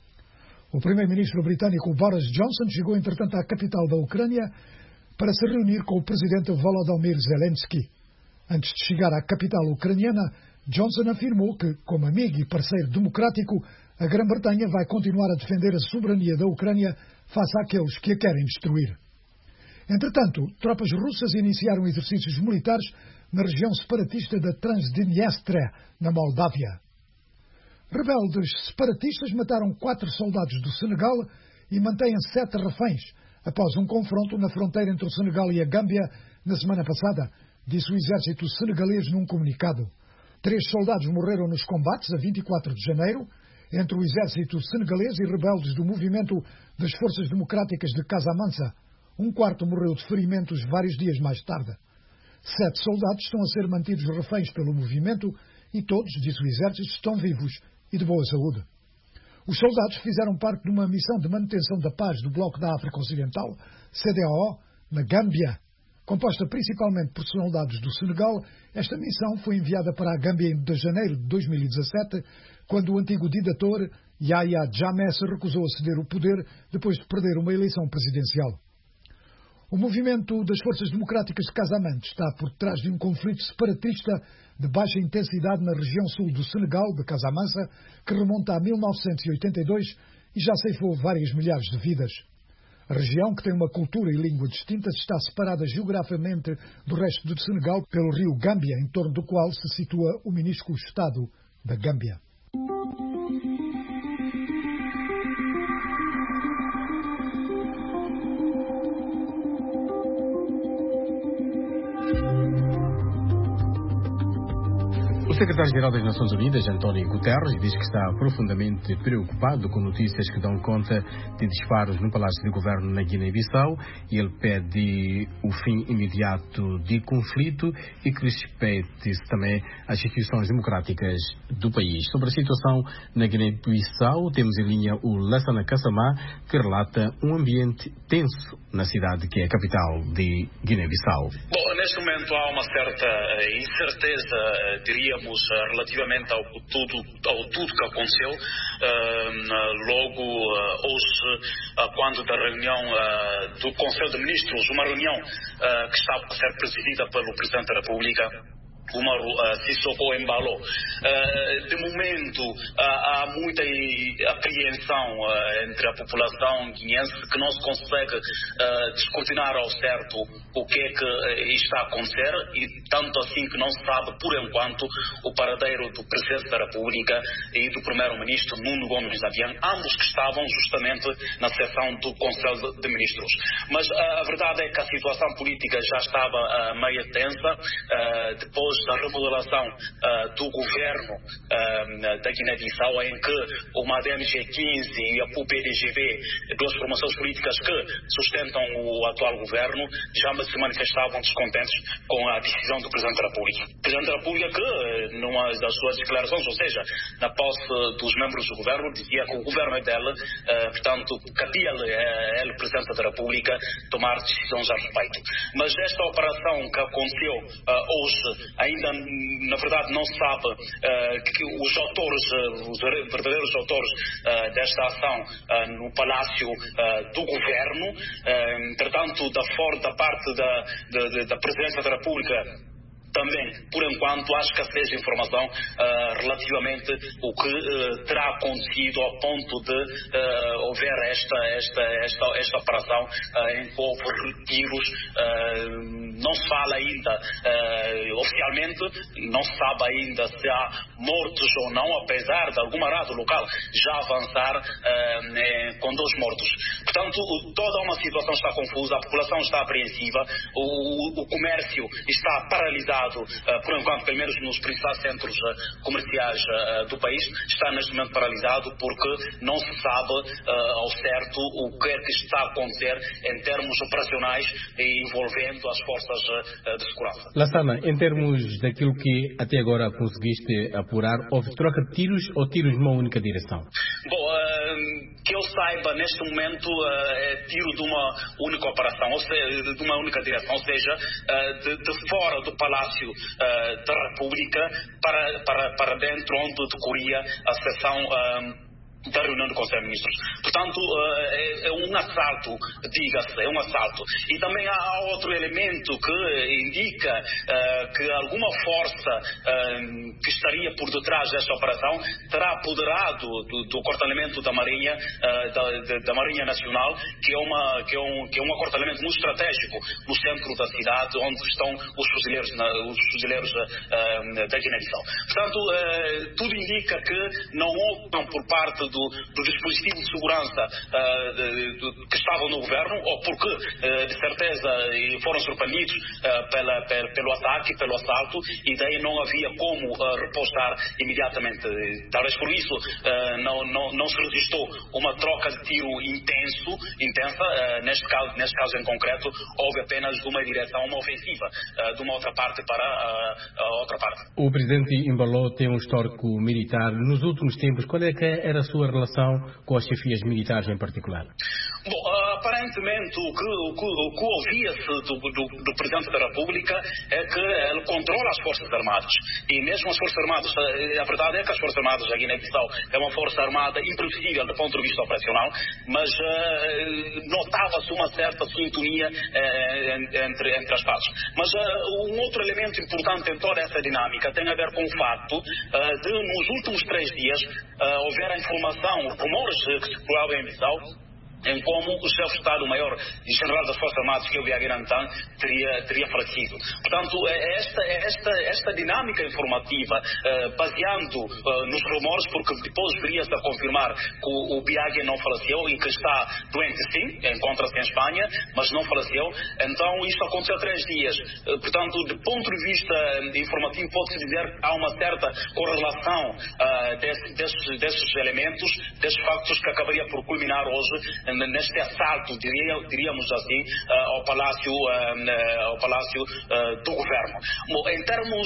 O primeiro-ministro britânico Boris Johnson chegou, entretanto, à capital da Ucrânia para se reunir com o presidente Volodymyr Zelensky. Antes de chegar à capital ucraniana, Johnson afirmou que, como amigo e parceiro democrático, a Grã-Bretanha vai continuar a defender a soberania da Ucrânia face àqueles que a querem destruir. Entretanto, tropas russas iniciaram exercícios militares na região separatista da Transdniestria, na Moldávia. Rebeldes separatistas mataram 4 soldados do Senegal e mantêm 7 reféns após um confronto na fronteira entre o Senegal e a Gâmbia na semana passada, disse o exército senegalês num comunicado. 3 soldados morreram nos combates a 24 de janeiro entre o exército senegalês e rebeldes do movimento das Forças Democráticas de Casamance. Um quarto morreu de ferimentos vários dias mais tarde. 7 soldados estão a ser mantidos reféns pelo movimento e todos, disse o exército, estão vivos e de boa saúde. Os soldados fizeram parte de uma missão de manutenção da paz do Bloco da África Ocidental, CEDEAO, na Gâmbia. Composta principalmente por soldados do Senegal, esta missão foi enviada para a Gâmbia em janeiro de 2017, quando o antigo ditador Yahya Jammeh se recusou a ceder o poder depois de perder uma eleição presidencial. O movimento das Forças Democráticas de Casamance está por trás de um conflito separatista de baixa intensidade na região sul do Senegal, de Casamance, que remonta a 1982 e já ceifou várias milhares de vidas. A região, que tem uma cultura e língua distintas, está separada geograficamente do resto do Senegal pelo rio Gâmbia, em torno do qual se situa o minúsculo estado da Gâmbia. O secretário-geral das Nações Unidas, António Guterres, diz que está profundamente preocupado com notícias que dão conta de disparos no Palácio de Governo na Guiné-Bissau e ele pede o fim imediato de conflito e que respeite-se também as instituições democráticas do país. Sobre a situação na Guiné-Bissau, temos em linha o Lassana Kassamá, que relata um ambiente tenso na cidade que é a capital de Guiné-Bissau. Bom, neste momento há uma certa incerteza, diríamos, relativamente ao tudo que aconteceu. Logo hoje, quando da reunião do Conselho de Ministros, uma reunião que estava a ser presidida pelo Presidente da República, Umaru Sissoko Embalo. De momento há muita apreensão entre a população guineense, que não se consegue descortinar ao certo o que é que está a acontecer, e tanto assim que não se sabe por enquanto o paradeiro do Presidente da República e do Primeiro-Ministro Nuno Gomes Nabian, ambos que estavam justamente na sessão do Conselho de Ministros. Mas a verdade é que a situação política já estava meio tensa depois da remodelação do governo da Guiné-Bissau, em que o MADEM-G15 e a PUPDGB, duas formações políticas que sustentam o atual governo, já se manifestavam descontentes com a decisão do Presidente da República. O Presidente da República, que numa das suas declarações, ou seja, na posse dos membros do governo, dizia que o governo é dele, portanto, cabia-lhe a ele, Presidente da República, tomar decisões a respeito. Mas esta operação que aconteceu hoje, ainda na verdade não se sabe que os autores, os verdadeiros autores desta ação no Palácio do Governo. Entretanto, da parte da Presidência da República, também, por enquanto, há escassez de informação relativamente o que terá acontecido ao ponto de haver esta operação em que houve retiros. Não se fala ainda, oficialmente, não se sabe ainda se há mortos ou não, apesar de alguma rádio local já avançar com 2 mortos. Portanto, toda uma situação está confusa, a população está apreensiva, o comércio está paralisado, por enquanto, pelo menos nos principais centros comerciais do país, está neste momento paralisado porque não se sabe ao certo o que é que está a acontecer em termos operacionais envolvendo as forças de segurança. Lassana, em termos daquilo que até agora conseguiste apurar, houve troca de tiros ou tiros numa única direção? Bom, que eu saiba, neste momento é tiro de uma única operação, ou seja, de uma única direção, ou seja, de fora do Palácio da República para dentro, onde decorria a sessão da reunião do Conselho de Ministros. Portanto, é um assalto, diga-se, é um assalto. E também há outro elemento que indica que alguma força que estaria por detrás desta operação terá apoderado do acortalamento da Marinha, da Marinha Nacional, que é um acortalamento muito estratégico no centro da cidade, onde estão os fuzileiros da Guiné-Bissau. Portanto, tudo indica que não houve por parte do dispositivo de segurança que estavam no governo, ou porque de certeza foram surpreendidos pelo ataque, pelo assalto, e daí não havia como repostar imediatamente. Talvez por isso não se registrou uma troca de tiro intensa. Neste caso em concreto, houve apenas de uma direção, uma ofensiva de uma outra parte para a outra parte. O presidente Embalo tem um histórico militar. Nos últimos tempos, qual é que era a sua relação com as chefias militares em particular? Bom, aparentemente o que ouvia-se do Presidente da República é que ele controla as Forças Armadas, e mesmo as Forças Armadas, a verdade é que as Forças Armadas da Guiné-Bissau é uma Força Armada imprevisível do ponto de vista operacional, mas notava-se uma certa sintonia entre as partes. Mas um outro elemento importante em toda essa dinâmica tem a ver com o facto de, nos últimos 3 dias, houver a informação, rumores que circulavam em Bissau, em como o chefe de Estado-Maior e General das Forças Armadas, que é o Biagui Nantan, teria falecido. Portanto, esta dinâmica informativa, baseando nos rumores, porque depois viria-se a confirmar que o Biagui não faleceu, e que está doente sim, encontra-se em Espanha, mas não faleceu. Então, isto aconteceu há 3 dias. Portanto, do ponto de vista informativo, pode-se dizer que há uma certa correlação desses elementos, desses factos, que acabaria por culminar hoje neste assalto, diríamos assim, ao Palácio do Governo. Bom, em termos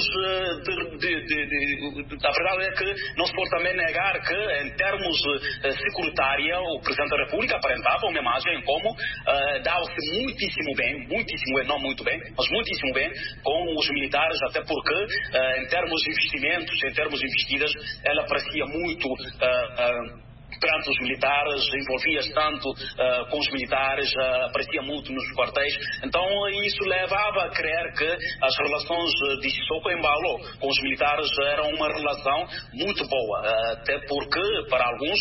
a verdade é que não se pode também negar que, em termos securitária, o Presidente da República aparentava uma imagem como dava-se muitíssimo bem, não muito bem, mas muitíssimo bem com os militares, até porque, em termos de investimentos, em termos de investidas, ela parecia muito perante os militares, envolvia-se tanto com os militares, aparecia muito nos quartéis. Então isso levava a crer que as relações de Sissoko Embalo com os militares eram uma relação muito boa, até porque para alguns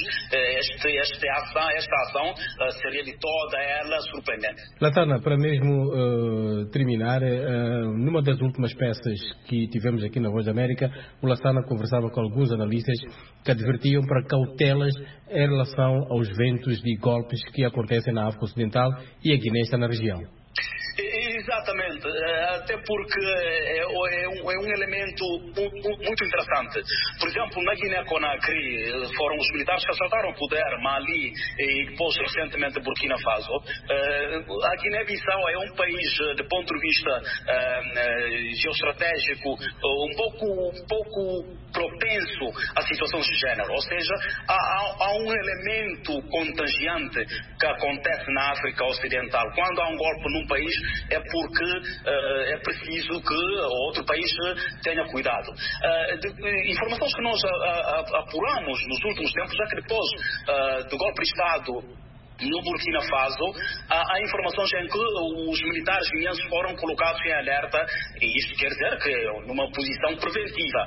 esta ação seria de toda ela surpreendente. Lassana, para mesmo terminar, numa das últimas peças que tivemos aqui na Voz da América, o Lassana conversava com alguns analistas que advertiam para cautelas em relação aos ventos de golpes que acontecem na África Ocidental e a Guiné está na região. Exatamente, até porque é um elemento muito interessante. Por exemplo, na Guiné-Conakry foram os militares que assaltaram o poder, Mali e depois recentemente Burkina Faso. A Guiné-Bissau é um país, de ponto de vista geoestratégico, um pouco propenso a situações de género, ou seja, há um elemento contagiante que acontece na África Ocidental. Quando há um golpe num país, é porque é preciso que outro país tenha cuidado. Informações que nós apuramos nos últimos tempos é que depois do golpe de Estado no Burkina Faso, há informações em que os militares guineenses foram colocados em alerta, e isto quer dizer que numa posição preventiva.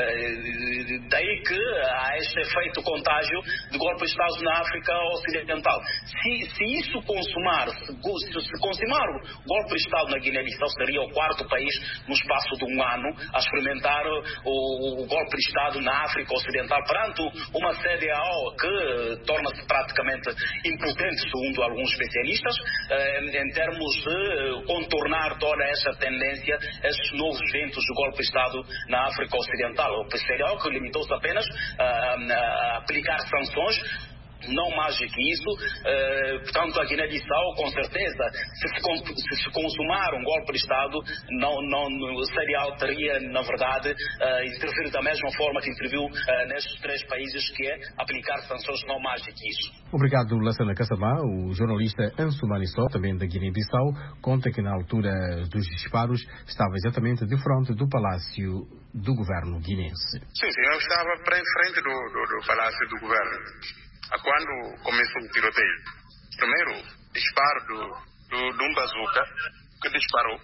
Daí que há este efeito contágio de golpe de Estado na África Ocidental. Se isso consumar, se consumar o golpe de Estado na Guiné-Bissau, seria o 4º país no espaço de um ano a experimentar o golpe de Estado na África Ocidental, perante uma CEDEAO que torna-se praticamente impotente, segundo alguns especialistas, em termos de contornar toda essa tendência, esses novos ventos de golpe de Estado na África Ocidental. O PCDO, que limitou-se apenas a aplicar sanções, não mais do que isso. Portanto, a Guiné-Bissau, com certeza, se se consumar um golpe de Estado, o CEDEAO teria, na verdade, intervir da mesma forma que interviu nestes 3 países, que é aplicar sanções, não mais do que isso. Obrigado, Lassana Kassamá. O jornalista Ansumani Sow, também da Guiné-Bissau, conta que na altura dos disparos estava exatamente de frente do Palácio do Governo guinense. Sim, eu estava bem em frente do Palácio do Governo. Quando começou o tiroteio, primeiro disparo de um bazuca que disparou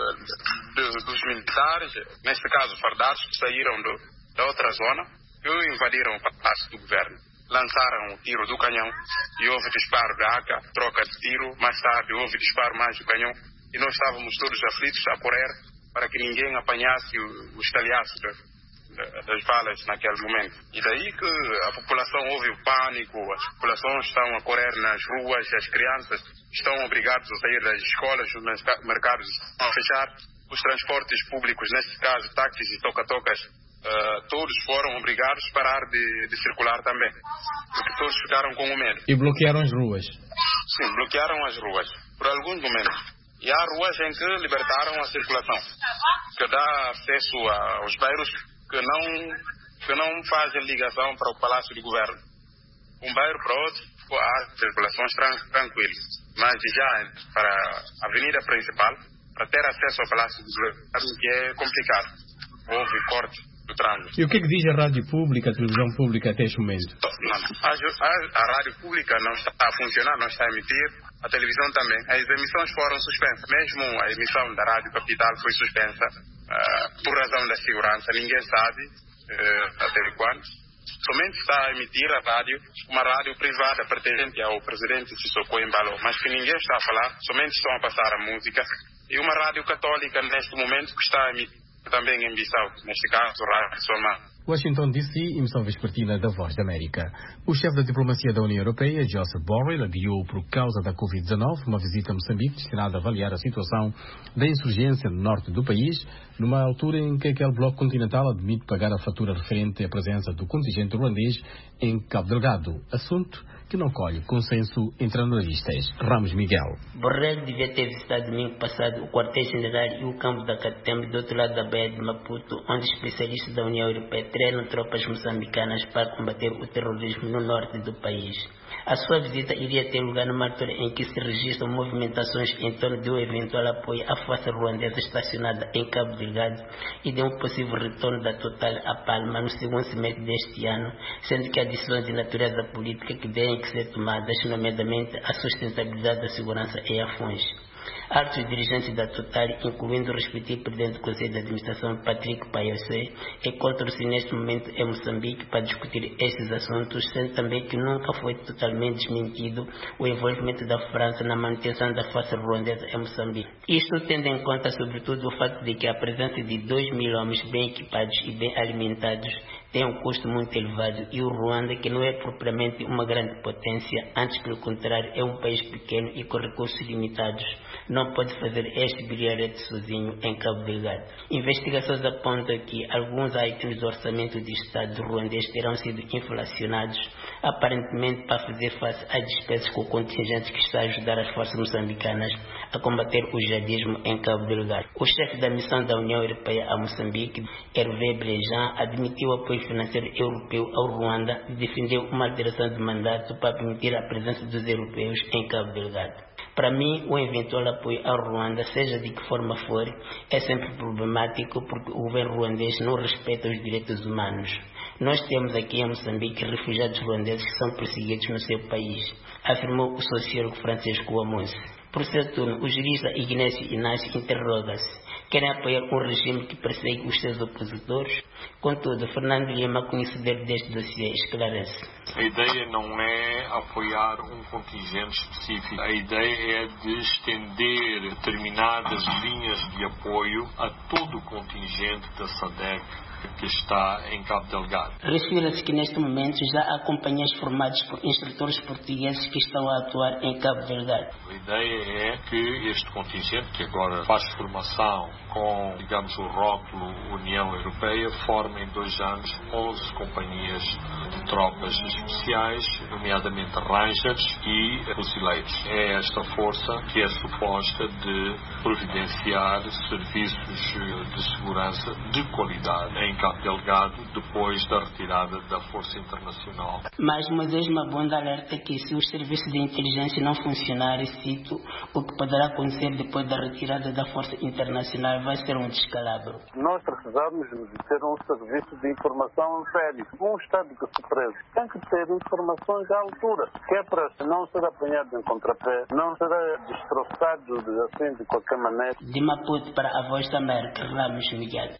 dos militares, neste caso fardados, que saíram da outra zona, que invadiram o Palácio do Governo. Lançaram o tiro do canhão e houve disparo da AK, troca de tiro. Mais tarde houve disparo mais do canhão e nós estávamos todos aflitos a correr para que ninguém apanhasse os talhaços das balas naquele momento. E daí que a população houve o pânico, as populações estão a correr nas ruas, as crianças estão obrigadas a sair das escolas, os mercados estão a fechar, os transportes públicos, neste caso táxis e toca-tocas, todos foram obrigados a parar de circular também, porque todos ficaram com o medo. E bloquearam as ruas? Sim, bloquearam as ruas por alguns momentos. E há ruas em que libertaram a circulação, que dá acesso aos bairros que não fazem ligação para o Palácio do Governo. Um bairro para outro, há circulações tranquilas. Mas já para a avenida principal, para ter acesso ao Palácio do Governo, que é complicado. Houve corte do trânsito. E o que é que diz a rádio pública, a televisão pública até este momento? A rádio pública não está a funcionar, não está a emitir. A televisão também. As emissões foram suspensas. Mesmo a emissão da Rádio Capital foi suspensa por razão da segurança. Ninguém sabe até quando. somente está a emitir a rádio, uma rádio privada pertencente ao presidente Sissoko Embalo, mas que ninguém está a falar, somente estão a passar a música, e uma rádio católica neste momento que está a emitir também em Bissau, neste caso, Rádio Soma. Washington DC, emissão vespertina da Voz da América. O chefe da diplomacia da União Europeia, Joseph Borrell, adiou por causa da Covid-19 uma visita a Moçambique destinada a avaliar a situação da insurgência no norte do país, numa altura em que aquele bloco continental admite pagar a fatura referente à presença do contingente ruandês em Cabo Delgado, assunto que não colhe consenso entre analistas. Ramos Miguel. Borrell devia ter visitado domingo passado o quartel-general e o campo da Catembe do outro lado da Baía de Maputo, onde especialistas da União Europeia treinam tropas moçambicanas para combater o terrorismo no norte do país. A sua visita iria ter lugar numa altura em que se registram movimentações em torno do eventual apoio à força ruandesa estacionada em Cabo Delgado e de um possível retorno da Total a Palma no segundo semestre deste ano, sendo que há decisões de natureza política que têm que ser tomadas, nomeadamente a sustentabilidade da segurança em Afões. Altos dirigentes da Total, incluindo o respectivo presidente do Conselho de Administração, Patrick Paiose, encontram-se neste momento em Moçambique para discutir estes assuntos, sendo também que nunca foi totalmente desmentido o envolvimento da França na manutenção da força ruandesa em Moçambique. Isto tendo em conta, sobretudo, o fato de que a presença de 2.000 homens bem equipados e bem alimentados tem um custo muito elevado, e o Ruanda, que não é propriamente uma grande potência, antes pelo contrário é um país pequeno e com recursos limitados, não pode fazer este brilharete sozinho em Cabo Delgado. Investigações apontam que alguns itens do orçamento do Estado ruandês terão sido inflacionados, aparentemente para fazer face às despesas com o contingente que está a ajudar as forças moçambicanas a combater o jihadismo em Cabo Delgado. O chefe da missão da União Europeia a Moçambique, Hervé Brejan, admitiu o apoio financeiro europeu ao Ruanda e defendeu uma alteração de mandato para permitir a presença dos europeus em Cabo Delgado. Para mim, o eventual apoio ao Ruanda, seja de que forma for, é sempre problemático porque o governo ruandês não respeita os direitos humanos. Nós temos aqui em Moçambique refugiados ruandeses que são perseguidos no seu país, afirmou o sociólogo Francisco Amonse. Por seu turno, o jurista Ignacio Inácio interroga-se: querem apoiar um regime que persegue os seus opositores? Contudo, Fernando Lima, conhecedor deste dossiê, esclarece: a ideia não é apoiar um contingente específico. A ideia é de estender determinadas linhas de apoio a todo o contingente da SADC que está em Cabo Delgado. Refira-se que neste momento já há companhias formadas por instrutores portugueses que estão a atuar em Cabo Delgado. A ideia é que este contingente, que agora faz formação com, digamos, o rótulo União Europeia, forma em 2 anos 11 companhias de tropas especiais, nomeadamente Rangers e fuzileiros. É esta força que é suposta de providenciar serviços de segurança de qualidade em Cabo Delgado, depois da retirada da Força Internacional. Mas Moisés Mabonda alerta que se os serviços de inteligência não funcionarem, cito, o que poderá acontecer depois da retirada da Força Internacional vai ser um descalabro. Nós precisamos de ter um serviço de informação sério. Um Estado que se preze tem que ter informações à altura, que é para não ser apanhado em contrapé, não ser destroçado assim de qualquer maneira. De Maputo para a Voz da América, Ramos Miguel.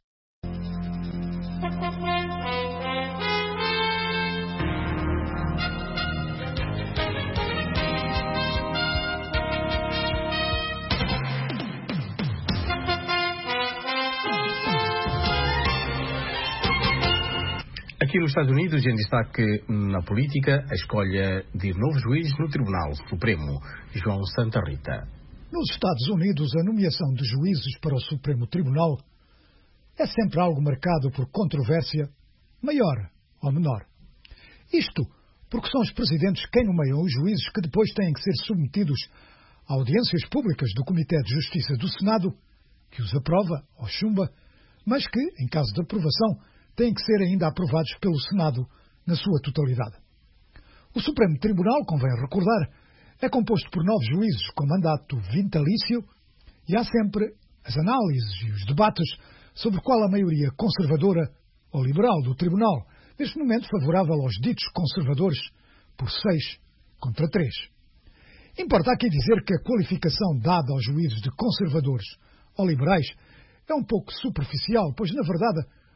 Aqui nos Estados Unidos, em destaque na política, a escolha de novo juiz no Tribunal Supremo, João Santa Rita. Nos Estados Unidos, a nomeação de juízes para o Supremo Tribunal é sempre algo marcado por controvérsia, maior ou menor. Isto porque são os presidentes quem nomeiam os juízes que depois têm que ser submetidos a audiências públicas do Comitê de Justiça do Senado, que os aprova ou chumba, mas que, em caso de aprovação, têm que ser ainda aprovados pelo Senado na sua totalidade. O Supremo Tribunal, convém recordar, é composto por 9 juízes com mandato vitalício e há sempre as análises e os debates sobre qual a maioria conservadora ou liberal do Tribunal, neste momento favorável aos ditos conservadores, por 6 contra 3. Importa aqui dizer que a qualificação dada aos juízes de conservadores ou liberais é um pouco superficial, pois, na verdade,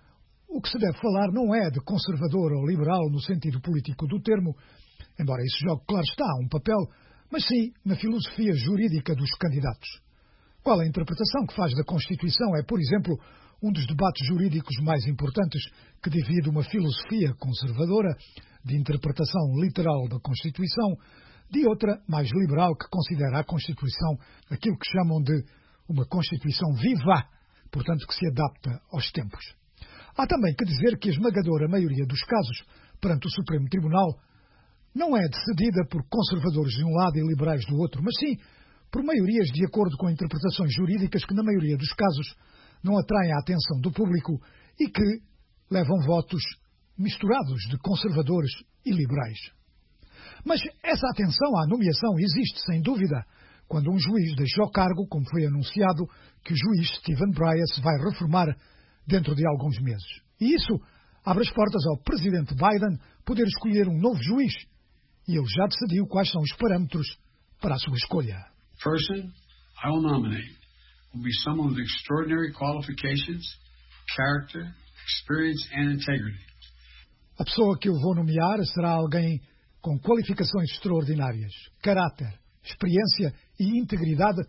o que se deve falar não é de conservador ou liberal no sentido político do termo, embora isso jogue, claro está, um papel, mas sim na filosofia jurídica dos candidatos. Qual a interpretação que faz da Constituição é, por exemplo, um dos debates jurídicos mais importantes que divide uma filosofia conservadora de interpretação literal da Constituição de outra mais liberal que considera a Constituição aquilo que chamam de uma Constituição viva, portanto que se adapta aos tempos. Há também que dizer que a esmagadora maioria dos casos perante o Supremo Tribunal não é decidida por conservadores de um lado e liberais do outro, mas sim por maiorias de acordo com interpretações jurídicas que, na maioria dos casos, não atraem a atenção do público e que levam votos misturados de conservadores e liberais. Mas essa atenção à nomeação existe, sem dúvida, quando um juiz deixa o cargo, como foi anunciado, que o juiz Stephen Breyer se vai reformar dentro de alguns meses. E isso abre as portas ao presidente Biden poder escolher um novo juiz. E ele já decidiu quais são os parâmetros para a sua escolha. Person I will nominate will be someone with extraordinary qualifications, character, experience and integrity. A pessoa que eu vou nomear será alguém com qualificações extraordinárias, caráter, experiência e integridade,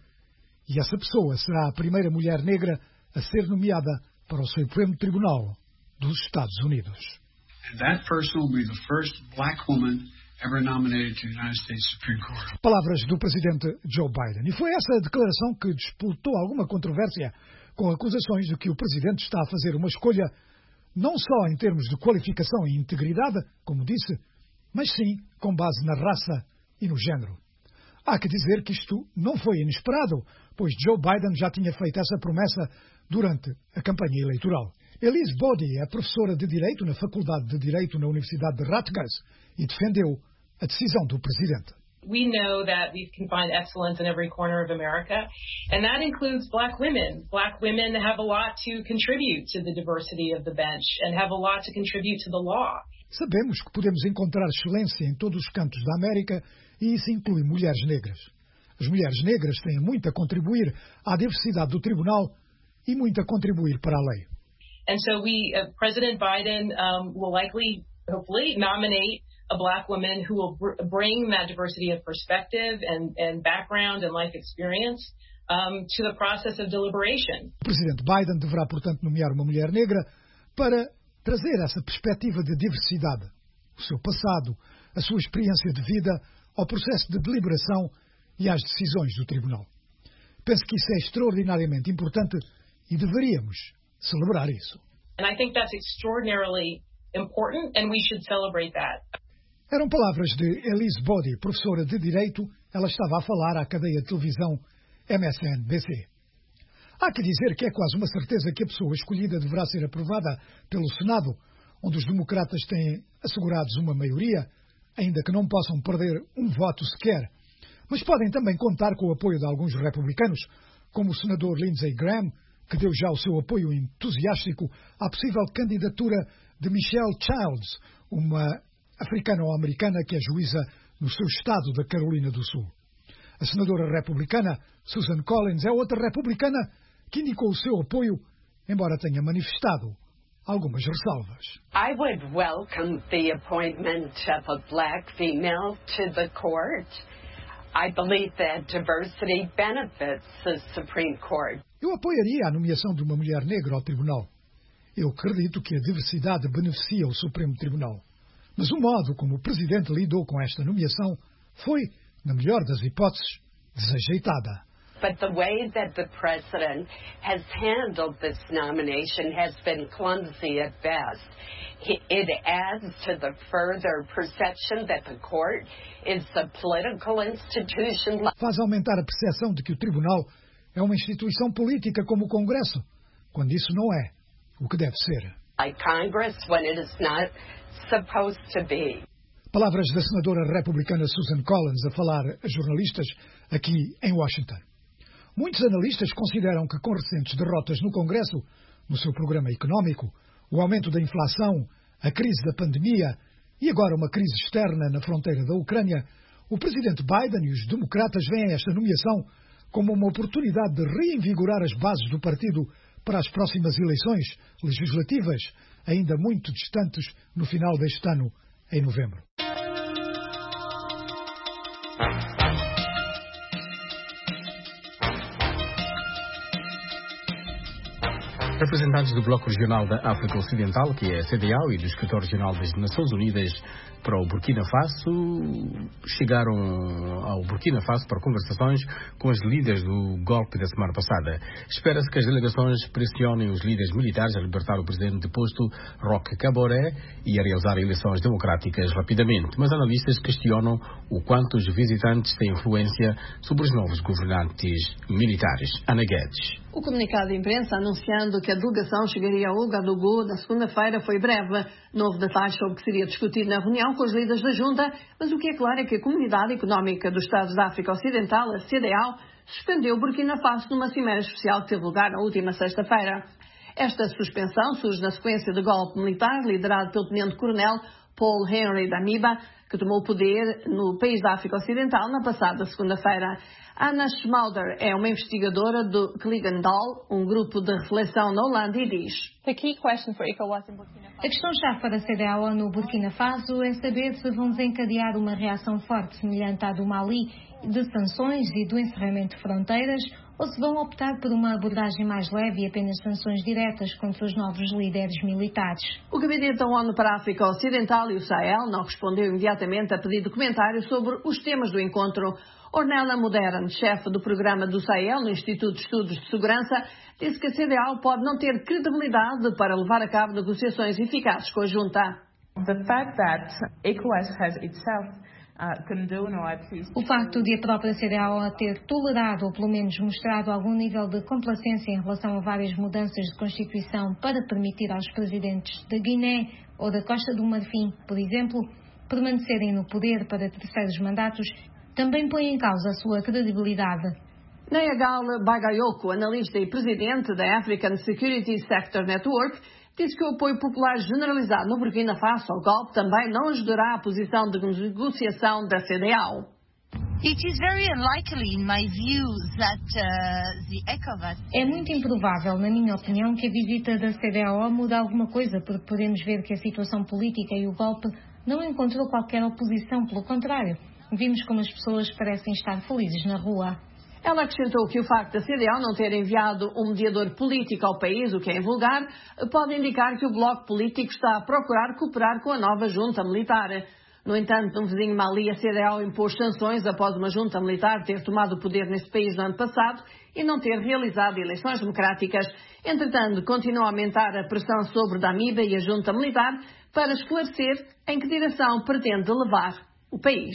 e essa pessoa será a primeira mulher negra a ser nomeada para o Supremo Tribunal dos Estados Unidos. And that person will be the first black woman ever nominated to the United States Supreme Court. Palavras do presidente Joe Biden. E foi essa declaração que disputou alguma controvérsia com acusações de que o presidente está a fazer uma escolha não só em termos de qualificação e integridade, como disse, mas sim com base na raça e no género. Há que dizer que isto não foi inesperado, pois Joe Biden já tinha feito essa promessa durante a campanha eleitoral. Elise Boddy é professora de Direito na Faculdade de Direito na Universidade de Rutgers e defendeu a decisão do presidente. We know that we can find excellence in every corner of America, and that includes black women. Black women have a lot to contribute to the diversity of the bench and have a lot to contribute to the law. Sabemos que podemos encontrar excelência em todos os cantos da América e isso inclui mulheres negras. As mulheres negras têm muito a contribuir à diversidade do tribunal e muito a contribuir para a lei. And so President Biden will likely, hopefully, nominate a black woman who will bring that diversity of perspective and background and life experience to the process of deliberation. O presidente Biden deverá, portanto, nomear uma mulher negra para trazer essa perspectiva de diversidade, o seu passado, a sua experiência de vida, ao processo de deliberação e às decisões do tribunal. Penso que isso é extraordinariamente importante e deveríamos celebrar isso. And I think that's extraordinarily important and we should celebrate that. Eram palavras de Elise Boddy, professora de Direito. Ela estava a falar à cadeia de televisão MSNBC. Há que dizer que é quase uma certeza que a pessoa escolhida deverá ser aprovada pelo Senado, onde os democratas têm assegurados uma maioria, ainda que não possam perder um voto sequer. Mas podem também contar com o apoio de alguns republicanos, como o senador Lindsey Graham, que deu já o seu apoio entusiástico à possível candidatura de Michelle Childs, uma africano-americana que é juíza no seu estado da Carolina do Sul. A senadora republicana Susan Collins é outra republicana que indicou o seu apoio, embora tenha manifestado algumas ressalvas. I would welcome the appointment of a black female to the court. I believe that diversity benefits the Supreme Court. Eu apoiaria a nomeação de uma mulher negra ao tribunal. Eu acredito que a diversidade beneficia o Supremo Tribunal. Mas o modo como o presidente lidou com esta nomeação foi, na melhor das hipóteses, desajeitada. But the way that the president has handled this nomination has been clumsy at best. It adds to the further perception that the court is a political institution. Faz aumentar a percepção de que o tribunal é uma instituição política como o Congresso, quando isso não é o que deve ser. Like Congress when it is not supposed to be. Palavras da senadora republicana Susan Collins a falar a jornalistas aqui em Washington. Muitos analistas consideram que com recentes derrotas no Congresso, no seu programa económico, o aumento da inflação, a crise da pandemia e agora uma crise externa na fronteira da Ucrânia, o presidente Biden e os democratas veem esta nomeação como uma oportunidade de reinvigorar as bases do partido para as próximas eleições legislativas ainda muito distantes no final deste ano, em novembro. Representantes do Bloco Regional da África Ocidental, que é a CEDEAO, e do Escritório Regional das Nações Unidas para o Burkina Faso, chegaram ao Burkina Faso para conversações com os líderes do golpe da semana passada. Espera-se que as delegações pressionem os líderes militares a libertar o presidente deposto, Roch Kaboré, e a realizar eleições democráticas rapidamente. Mas analistas questionam o quanto os visitantes têm influência sobre os novos governantes militares. Ana Guedes. O comunicado de imprensa anunciando que a delegação chegaria a Ouagadougou na segunda-feira foi breve. Não houve detalhes sobre o que seria discutido na reunião com os líderes da junta, mas o que é claro é que a Comunidade Económica dos Estados da África Ocidental, a CEDEAO, suspendeu o Burkina Faso numa cimeira especial que teve lugar na última sexta-feira. Esta suspensão surge na sequência do golpe militar liderado pelo tenente-coronel Paul Henry Damiba, que tomou o poder no país da África Ocidental na passada segunda-feira. Anna Schmalder é uma investigadora do Kligendal, um grupo de reflexão na Holanda, e diz: A questão-chave para a CEDEAO no Burkina Faso é saber se vão desencadear uma reação forte semelhante à do Mali, de sanções e do encerramento de fronteiras, ou se vão optar por uma abordagem mais leve e apenas sanções diretas contra os novos líderes militares. O Gabinete da ONU para a África Ocidental e o Sahel não respondeu imediatamente a pedido de comentário sobre os temas do encontro. Ornella Modern, chefe do programa do Sahel no Instituto de Estudos de Segurança, disse que a CEDEAO pode não ter credibilidade para levar a cabo negociações eficazes com a junta. O facto de a própria CEDEAO ter tolerado ou pelo menos mostrado algum nível de complacência em relação a várias mudanças de Constituição para permitir aos presidentes da Guiné ou da Costa do Marfim, por exemplo, permanecerem no poder para terceiros mandatos, também põe em causa a sua credibilidade. Nayagal Bagayoko, analista e presidente da African Security Sector Network, disse que o apoio popular generalizado no Burkina Faso ao golpe também não ajudará a posição de negociação da CEDEAO. É muito improvável, na minha opinião, que a visita da CEDEAO mude alguma coisa, porque podemos ver que a situação política e o golpe não encontrou qualquer oposição, pelo contrário. Vimos como as pessoas parecem estar felizes na rua. Ela acrescentou que o facto da CEDEAO não ter enviado um mediador político ao país, o que é invulgar, pode indicar que o bloco político está a procurar cooperar com a nova junta militar. No entanto, no vizinho Mali, a CEDEAO impôs sanções após uma junta militar ter tomado o poder nesse país no ano passado e não ter realizado eleições democráticas. Entretanto, continua a aumentar a pressão sobre Damiba e a junta militar para esclarecer em que direção pretende levar o país.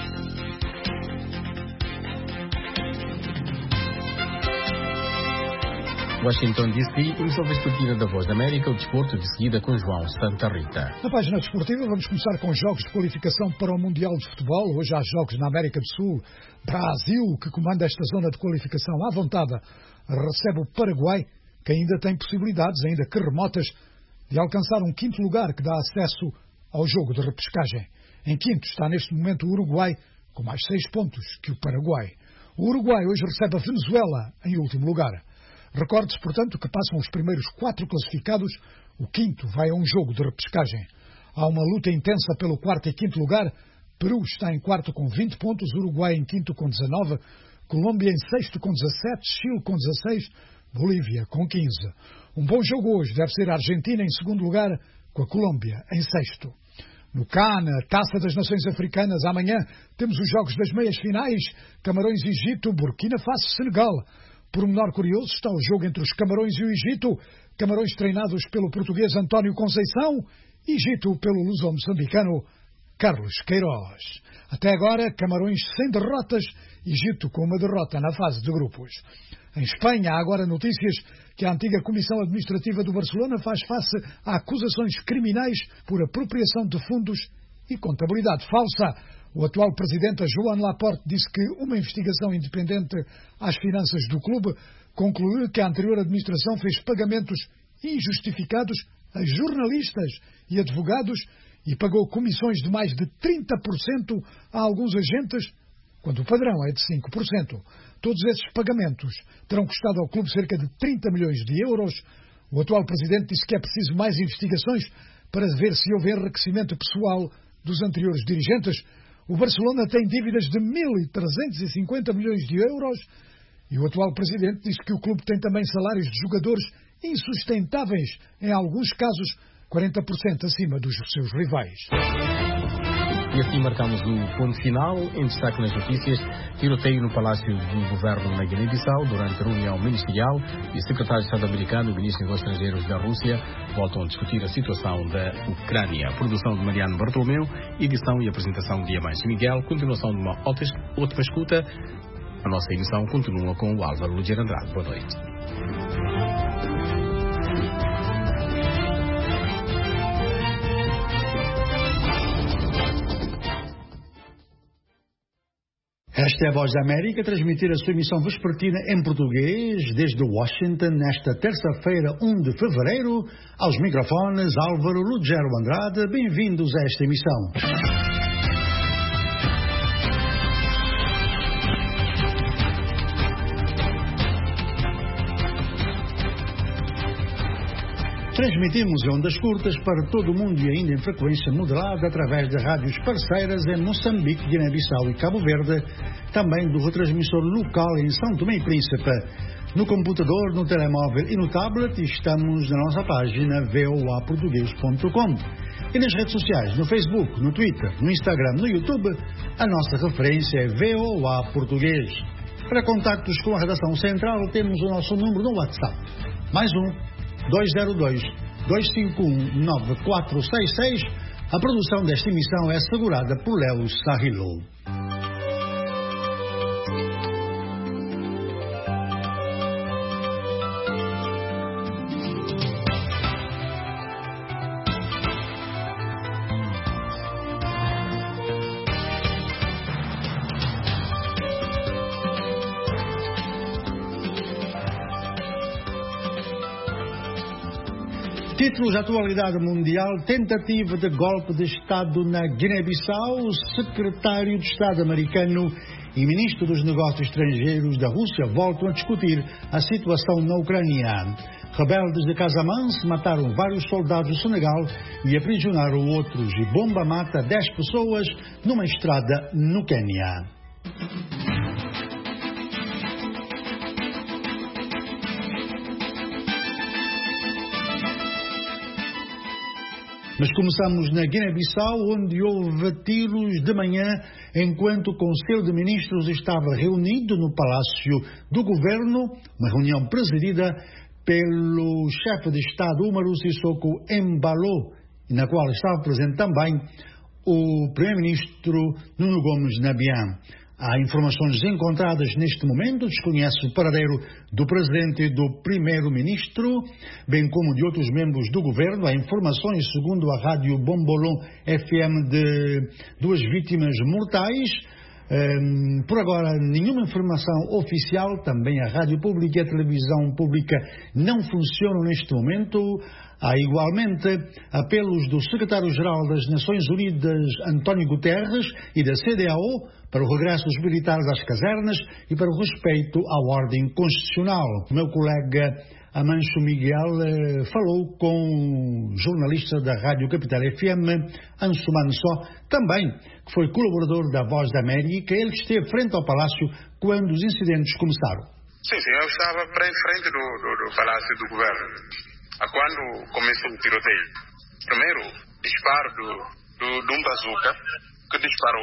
Washington DC, emissão vespertina da Voz da América, o desporto de seguida com João Santa Rita. Na página desportiva vamos começar com jogos de qualificação para o Mundial de Futebol. Hoje há jogos na América do Sul. Brasil, que comanda esta zona de qualificação à vontade, recebe o Paraguai, que ainda tem possibilidades, ainda que remotas, de alcançar um quinto lugar que dá acesso ao jogo de repescagem. Em quinto está neste momento o Uruguai, com mais 6 pontos que o Paraguai. O Uruguai hoje recebe a Venezuela em último lugar. Recorde-se, portanto, que passam os primeiros 4 classificados, o quinto vai a um jogo de repescagem. Há uma luta intensa pelo quarto e quinto lugar. Peru está em quarto com 20 pontos, Uruguai em quinto com 19, Colômbia em sexto com 17, Chile com 16, Bolívia com 15. Um bom jogo hoje deve ser a Argentina em segundo lugar, com a Colômbia em sexto. No CAN, a Taça das Nações Africanas, amanhã temos os jogos das meias finais, Camarões-Egito, Burkina Faso-Senegal. Por menor curioso está o jogo entre os Camarões e o Egito, Camarões treinados pelo português António Conceição, Egito pelo luso-moçambicano Carlos Queiroz. Até agora, Camarões sem derrotas, Egito com uma derrota na fase de grupos. Em Espanha, há agora notícias que a antiga Comissão Administrativa do Barcelona faz face a acusações criminais por apropriação de fundos e contabilidade falsa. O atual presidente, Joan Laporte, disse que uma investigação independente às finanças do clube concluiu que a anterior administração fez pagamentos injustificados a jornalistas e advogados e pagou comissões de mais de 30% a alguns agentes, quando o padrão é de 5%. Todos esses pagamentos terão custado ao clube cerca de 30 milhões de euros. O atual presidente disse que é preciso mais investigações para ver se houve enriquecimento pessoal dos anteriores dirigentes. O Barcelona tem dívidas de 1.350 milhões de euros e o atual presidente diz que o clube tem também salários de jogadores insustentáveis, em alguns casos 40% acima dos seus rivais. E assim marcamos o ponto final. Em destaque nas notícias, tiroteio no Palácio do Governo na Guiné-Bissau durante a reunião ministerial e o secretário de Estado americano e o ministro dos Negócios Estrangeiros da Rússia voltam a discutir a situação da Ucrânia. Produção de Mariano Bartolomeu, edição e apresentação de Diamante Miguel, continuação de uma ótima escuta. A nossa emissão continua com o Álvaro Luger Andrade. Boa noite. Esta é a Voz da América, transmitir a sua emissão vespertina em português desde Washington nesta terça-feira, 1 de fevereiro. Aos microfones, Álvaro Lugero Andrade. Bem-vindos a esta emissão. Transmitimos em ondas curtas para todo o mundo e ainda em frequência moderada através de rádios parceiras em Moçambique, Guiné-Bissau e Cabo Verde, também do retransmissor local em São Tomé e Príncipe. No computador, no telemóvel e no tablet, estamos na nossa página voaportugues.com. E nas redes sociais, no Facebook, no Twitter, no Instagram, no YouTube, a nossa referência é VOA Português. Para contactos com a redação central, temos o nosso número no WhatsApp. Mais 202-251-9466. A produção desta emissão é assegurada por Léo Sarrilo. Títulos da atualidade mundial: tentativa de golpe de Estado na Guiné-Bissau. O secretário de Estado americano e ministro dos Negócios Estrangeiros da Rússia voltam a discutir a situação na Ucrânia. Rebeldes de Casamance mataram vários soldados do Senegal e aprisionaram outros, e bomba mata 10 pessoas numa estrada no Quênia. Mas começamos na Guiné-Bissau, onde houve tiros de manhã, enquanto o Conselho de Ministros estava reunido no Palácio do Governo, uma reunião presidida pelo chefe de Estado, Umaru Sissoko Embalo, na qual estava presente também o primeiro-ministro Nuno Gomes Nabian. Há informações encontradas neste momento, desconhece o paradeiro do presidente e do primeiro-ministro, bem como de outros membros do governo. Há informações, segundo a rádio Bombolon FM, de 2 vítimas mortais. Por agora, nenhuma informação oficial. Também a rádio pública e a televisão pública não funcionam neste momento. Há igualmente apelos do secretário-geral das Nações Unidas, António Guterres, e da CEDEAO para o regresso dos militares às casernas e para o respeito à ordem constitucional. O meu colega Amancho Miguel falou com o jornalista da Rádio Capital FM, Anso Mansó, também, que foi colaborador da Voz da América. Ele esteve frente ao Palácio quando os incidentes começaram. Sim, eu estava em frente do Palácio do Governo. Quando começou o tiroteio, primeiro disparo de um bazuca que disparou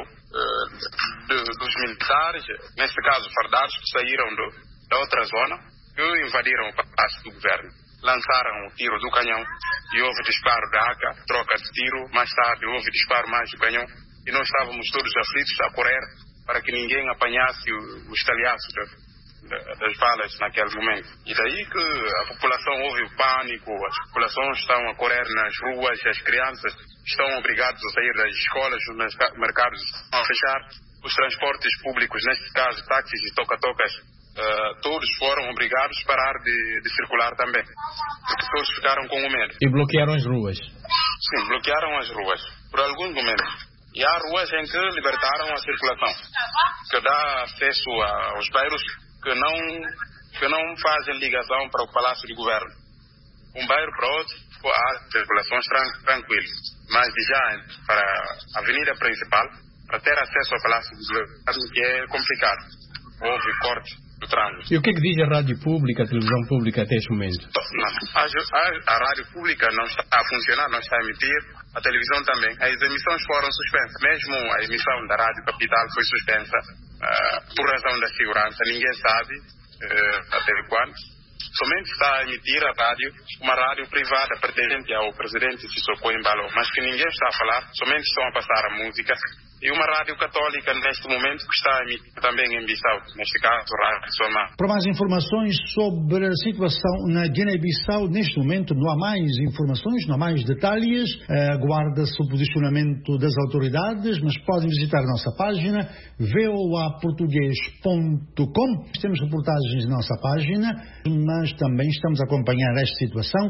dos militares, neste caso fardados, que saíram da outra zona, que invadiram o Palácio do Governo. Lançaram o tiro do canhão e houve disparo da AK, troca de tiro. Mais tarde houve disparo mais do canhão e nós estávamos todos aflitos a correr para que ninguém apanhasse os talhaços das balas naquele momento. E daí que a população houve o pânico, as populações estão a correr nas ruas, as crianças estão obrigadas a sair das escolas, os mercados a fechar, os transportes públicos, neste caso táxis e toca-tocas, todos foram obrigados a parar de circular também, porque todos ficaram com o medo. E bloquearam as ruas? Sim, bloquearam as ruas por alguns momentos. E há ruas em que libertaram a circulação, que dá acesso aos bairros que não fazem ligação para o Palácio de Governo. um bairro para outro, há circulações tranquilas. Mas de já para a avenida principal, para ter acesso ao Palácio do Governo, que é complicado. Houve corte do trânsito. E o que é que diz a rádio pública, a televisão pública até este momento? A rádio pública não está a funcionar, não está a emitir. A televisão também. As emissões foram suspensas. Mesmo a emissão da Rádio Capital foi suspensa por razão da segurança. Ninguém sabe até quando. Somente está a emitir a rádio, uma rádio privada pertencente ao presidente Sissoko Embalo, mas que ninguém está a falar, somente estão a passar a música. E uma rádio católica neste momento que está a emitir também em Bissau, neste caso, Rádio Soma. Para mais informações sobre a situação na Guiné-Bissau, neste momento não há mais informações, não há mais detalhes, aguarda-se o posicionamento das autoridades, mas podem visitar a nossa página voaportugues.com. Temos reportagens na nossa página, mas também estamos a acompanhar esta situação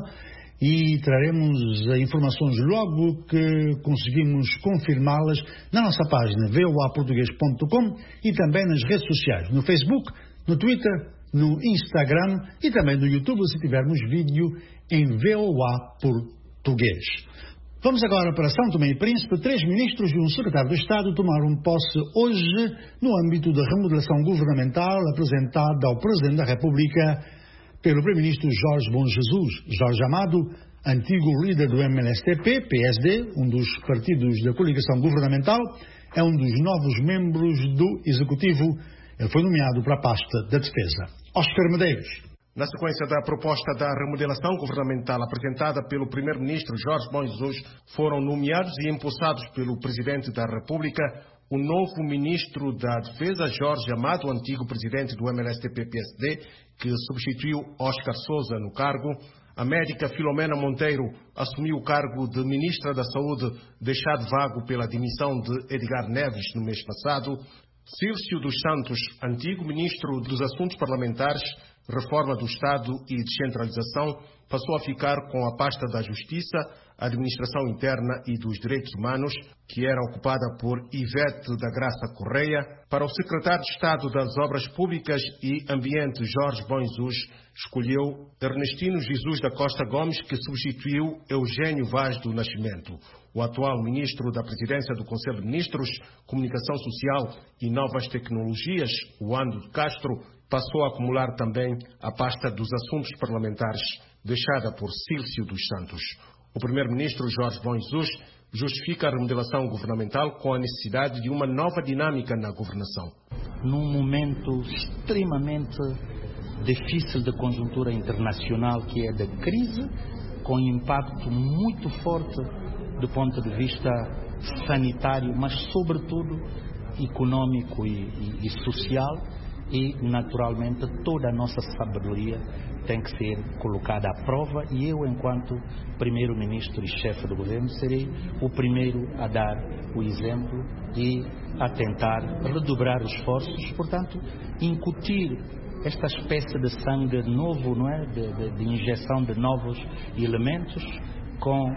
e traremos informações logo que conseguimos confirmá-las na nossa página voaportugues.com e também nas redes sociais, no Facebook, no Twitter, no Instagram e também no YouTube, se tivermos vídeo em VOA Português. Vamos agora para São Tomé e Príncipe. 3 ministros e um secretário de Estado tomaram posse hoje no âmbito da remodelação governamental apresentada ao Presidente da República pelo Primeiro-Ministro Jorge Bom Jesus. Jorge Amado, antigo líder do MLSTP-PSD, um dos partidos da coligação governamental, é um dos novos membros do Executivo. Ele foi nomeado para a pasta da Defesa. Oscar Medeiros. Na sequência da proposta da remodelação governamental apresentada pelo Primeiro-Ministro Jorge Bom Jesus, foram nomeados e impulsados pelo Presidente da República o novo Ministro da Defesa, Jorge Amado, antigo Presidente do MLSTP-PSD, que substituiu Oscar Souza no cargo. A médica Filomena Monteiro assumiu o cargo de Ministra da Saúde, deixado vago pela demissão de Edgar Neves no mês passado. Cílcio dos Santos, antigo Ministro dos Assuntos Parlamentares, Reforma do Estado e Descentralização, passou a ficar com a pasta da Justiça, Administração Interna e dos Direitos Humanos, que era ocupada por Ivete da Graça Correia. Para o secretário de Estado das Obras Públicas e Ambiente, Jorge Bom Jesus, escolheu Ernestino Jesus da Costa Gomes, que substituiu Eugênio Vaz do Nascimento. O atual ministro da Presidência do Conselho de Ministros, Comunicação Social e Novas Tecnologias, Wando de Castro, passou a acumular também a pasta dos Assuntos Parlamentares, deixada por Cílcio dos Santos. O primeiro-ministro Jorge Bom Jesus justifica a remodelação governamental com a necessidade de uma nova dinâmica na governação. Num momento extremamente difícil de conjuntura internacional, que é da crise, com impacto muito forte do ponto de vista sanitário, mas sobretudo econômico e social, e naturalmente toda a nossa sabedoria tem que ser colocada à prova, e eu, enquanto primeiro-ministro e chefe do governo, serei o primeiro a dar o exemplo e a tentar redobrar os esforços, portanto, incutir esta espécie de sangue novo, não é? De injeção de novos elementos com,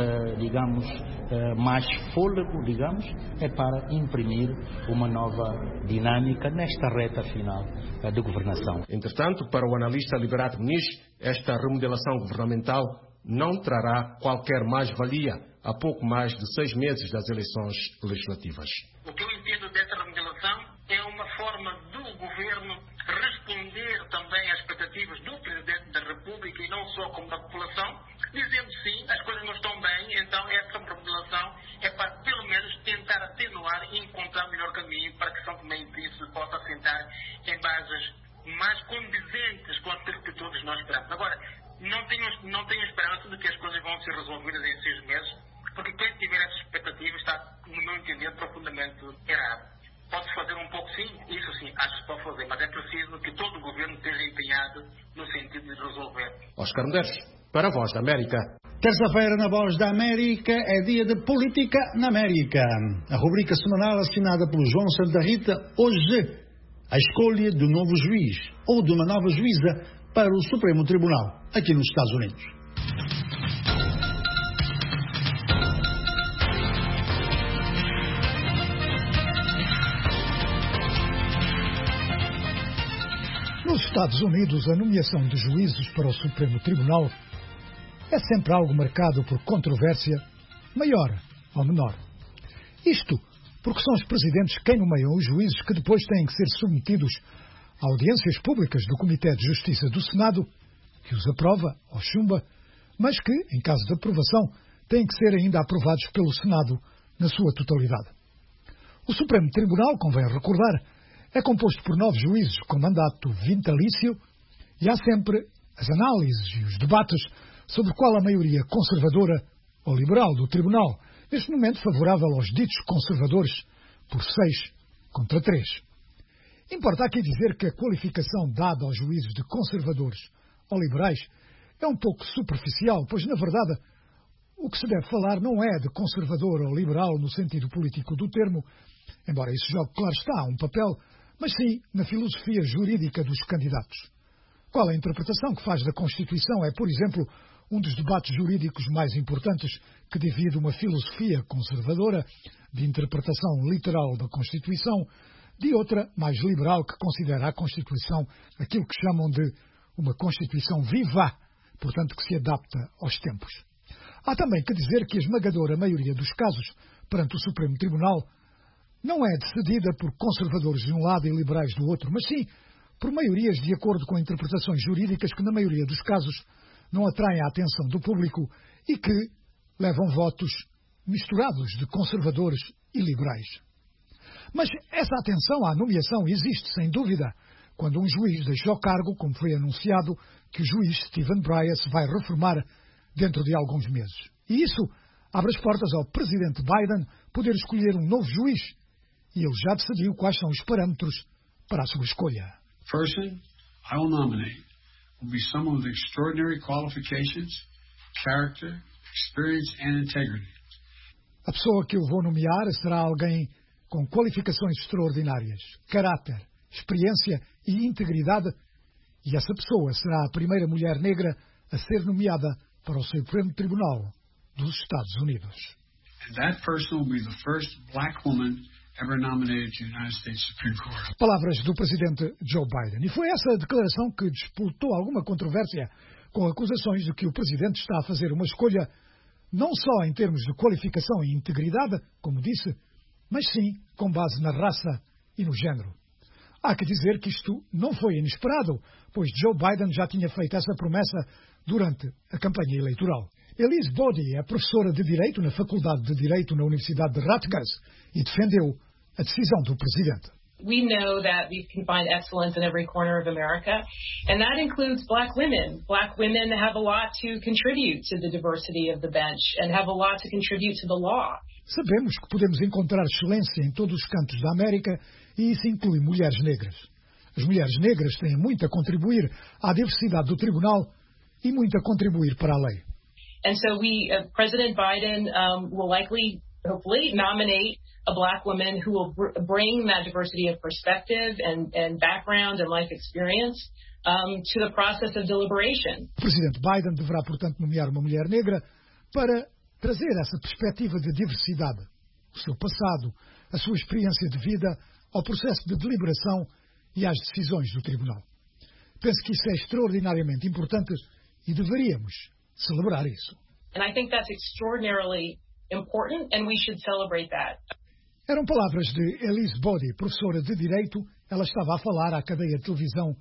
mais fôlego, é para imprimir uma nova dinâmica nesta reta final de governação. Entretanto, para o analista Liberato Muniz, esta remodelação governamental não trará qualquer mais-valia a pouco mais de 6 meses das eleições legislativas. O que eu entendo desta remodelação é uma forma do governo responder também às expectativas do Presidente da República e não só como da população, dizendo sim, as coisas não estão bem, então essa remodelação é para pelo menos tentar atenuar e encontrar o melhor caminho para que São Tomé e Príncipe possa assentar em bases mais condizentes com aquilo que todos nós esperamos. Agora, não tenho esperança de que as coisas vão ser resolvidas em 6 meses, porque quem tiver essa expectativa está, no meu entender, profundamente errado. Pode-se fazer um pouco sim, isso sim, acho que se pode fazer, mas é preciso que todo o governo esteja empenhado no sentido de resolver. Oscar Medeiros, para a Voz da América. Terça-feira, na Voz da América, é dia de Política na América. A rubrica semanal assinada por João Santa Rita, hoje, a escolha do novo juiz ou de uma nova juíza para o Supremo Tribunal, aqui nos Estados Unidos. Nos Estados Unidos, a nomeação de juízes para o Supremo Tribunal é sempre algo marcado por controvérsia, maior ou menor. Isto porque são os presidentes quem nomeiam os juízes que depois têm que ser submetidos a audiências públicas do Comitê de Justiça do Senado, que os aprova ou chumba, mas que, em caso de aprovação, têm que ser ainda aprovados pelo Senado na sua totalidade. O Supremo Tribunal, convém recordar, é composto por 9 juízes com mandato vitalício e há sempre as análises e os debates sobre qual a maioria conservadora ou liberal do Tribunal, neste momento favorável aos ditos conservadores, por 6 contra 3. Importa aqui dizer que a qualificação dada aos juízes de conservadores ou liberais é um pouco superficial, pois, na verdade, o que se deve falar não é de conservador ou liberal no sentido político do termo, embora isso jogue, claro está, um papel, mas sim na filosofia jurídica dos candidatos. Qual a interpretação que faz da Constituição é, por exemplo, um dos debates jurídicos mais importantes que divide uma filosofia conservadora de interpretação literal da Constituição de outra mais liberal que considera a Constituição aquilo que chamam de uma Constituição viva, portanto que se adapta aos tempos. Há também que dizer que a esmagadora maioria dos casos perante o Supremo Tribunal não é decidida por conservadores de um lado e liberais do outro, mas sim por maiorias de acordo com interpretações jurídicas que, na maioria dos casos, não atraem a atenção do público e que levam votos misturados de conservadores e liberais. Mas essa atenção à nomeação existe, sem dúvida, quando um juiz deixa o cargo, como foi anunciado, que o juiz Stephen Breyer se vai reformar dentro de alguns meses. E isso abre as portas ao presidente Biden poder escolher um novo juiz. E ele já decidiu quais são os parâmetros para a sua escolha. Person I will nominate will be someone with extraordinary qualifications, character, experience and integrity. A pessoa que eu vou nomear será alguém com qualificações extraordinárias, caráter, experiência e integridade, e essa pessoa será a primeira mulher negra a ser nomeada para o Supremo Tribunal dos Estados Unidos. And that person will be the first black woman ever nominated to the United States Supreme Court. Palavras do presidente Joe Biden. E foi essa declaração que despoltou alguma controvérsia, com acusações de que o presidente está a fazer uma escolha não só em termos de qualificação e integridade, como disse, mas sim com base na raça e no género. Há que dizer que isto não foi inesperado, pois Joe Biden já tinha feito essa promessa durante a campanha eleitoral. Elise Boddy é professora de Direito na Faculdade de Direito na Universidade de Rutgers e defendeu a decisão do presidente. We know that we can find excellence in every corner of America, and that includes black women. Black women have a lot to contribute to the diversity of the bench and have a lot to contribute to the law. Sabemos que podemos encontrar excelência em todos os cantos da América e isso inclui mulheres negras. As mulheres negras têm muito a contribuir à diversidade do tribunal e muito a contribuir para a lei. And so President Biden will likely, hopefully, nominate a black woman who will bring that diversity of perspective and background and life experience to the process of deliberation. O presidente Biden deverá, portanto, nomear uma mulher negra para trazer essa perspectiva de diversidade, o seu passado, a sua experiência de vida, ao processo de deliberação e às decisões do tribunal. Penso que isso é extraordinariamente importante e deveríamos celebrar isso. And I think that's extraordinarily important and we should celebrate that. Eram palavras de Elise Boddy, professora de Direito. Ela estava a falar à cadeia de televisão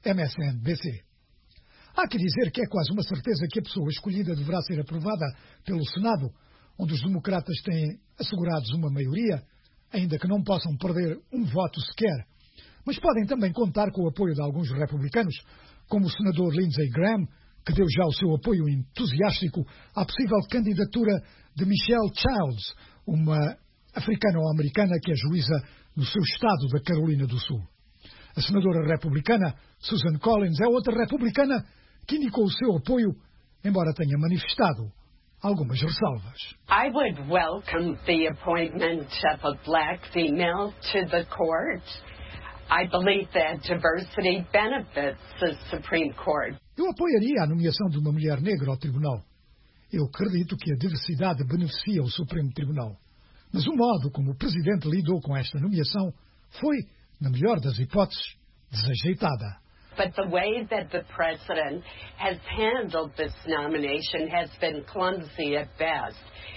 MSNBC. Há que dizer que é quase uma certeza que a pessoa escolhida deverá ser aprovada pelo Senado, onde os democratas têm assegurados uma maioria, ainda que não possam perder um voto sequer. Mas podem também contar com o apoio de alguns republicanos, como o senador Lindsey Graham, que deu já o seu apoio entusiástico à possível candidatura de Michelle Childs, uma africano-americana que é juíza no seu estado da Carolina do Sul. A senadora republicana Susan Collins é outra republicana que indicou o seu apoio, embora tenha manifestado algumas ressalvas. I would welcome the appointment of a black female to the court. I believe that diversity benefits the Supreme Court. Eu apoiaria a nomeação de uma mulher negra ao tribunal. Eu acredito que a diversidade beneficia o Supremo Tribunal. Mas o modo como o presidente lidou com esta nomeação foi, na melhor das hipóteses, desajeitada. But the way that the president has handled this nomination has been clumsy at best.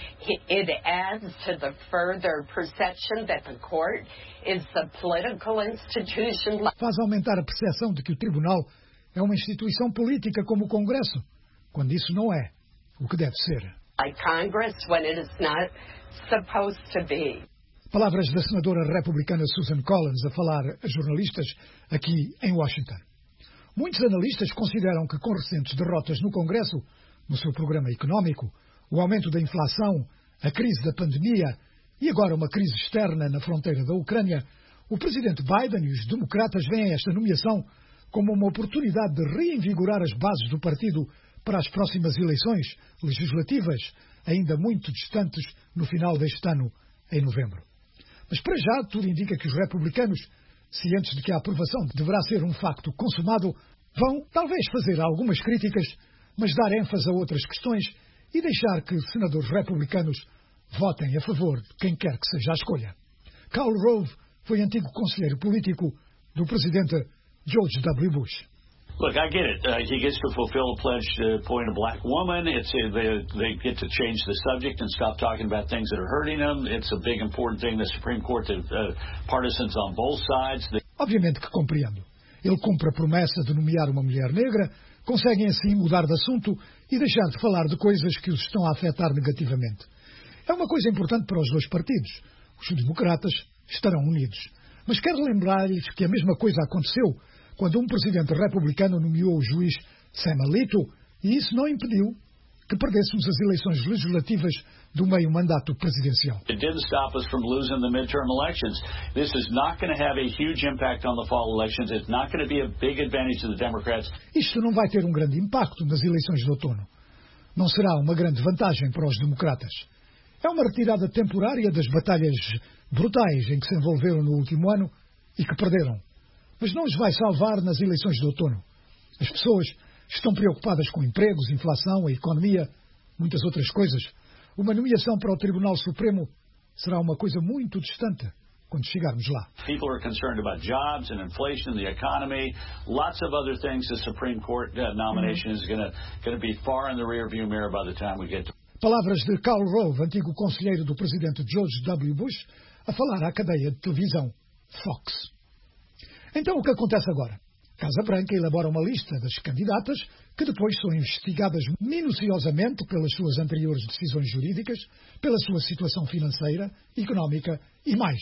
It adds to the further perception that the court is a political institution. Faz aumentar a percepção de que o tribunal é uma instituição política como o Congresso, quando isso não é o que deve ser. Like Congress when it is not supposed to be. Palavras da senadora republicana Susan Collins a falar a jornalistas aqui em Washington. Muitos analistas consideram que com recentes derrotas no Congresso, no seu programa económico, o aumento da inflação, a crise da pandemia e agora uma crise externa na fronteira da Ucrânia, o presidente Biden e os democratas veem esta nomeação como uma oportunidade de reinvigorar as bases do partido para as próximas eleições legislativas, ainda muito distantes no final deste ano, em novembro. Mas para já tudo indica que os republicanos, cientes de que a aprovação deverá ser um facto consumado, vão talvez fazer algumas críticas, mas dar ênfase a outras questões e deixar que senadores republicanos votem a favor de quem quer que seja a escolha. Karl Rove foi antigo conselheiro político do presidente George W. Bush. Look, I get it. He gets to fulfill a pledge to appoint a black woman. They get to change the subject and stop talking about things that are hurting them. It's a big, important thing. The Supreme Court, partisans on both sides. Obviamente que compreendo. Ele cumpre a promessa de nomear uma mulher negra, conseguem assim mudar de assunto e deixar de falar de coisas que os estão a afetar negativamente. É uma coisa importante para os dois partidos. Os democratas estarão unidos. Mas quero lembrar-lhes que a mesma coisa aconteceu quando um presidente republicano nomeou o juiz Sam Alito, e isso não impediu que perdêssemos as eleições legislativas do meio-mandato presidencial. It didn't stop us from losing the midterm elections. This is not going to have a huge impact on the fall elections. It's not going to be a big advantage to the Democrats. Isto não vai ter um grande impacto nas eleições de outono. Não será uma grande vantagem para os democratas. É uma retirada temporária das batalhas brutais em que se envolveram no último ano e que perderam. Mas não os vai salvar nas eleições de outono. As pessoas estão preocupadas com empregos, inflação, a economia, muitas outras coisas. Uma nomeação para o Tribunal Supremo será uma coisa muito distante quando chegarmos lá. People are concerned about jobs and inflation, the economy, lots of other things. The Supreme Court nomination is going to be far in the rearview mirror by the time we get to. Palavras de Karl Rove, antigo conselheiro do presidente George W. Bush, a falar à cadeia de televisão Fox. Então, o que acontece agora? Casa Branca elabora uma lista das candidatas que depois são investigadas minuciosamente pelas suas anteriores decisões jurídicas, pela sua situação financeira, económica e mais.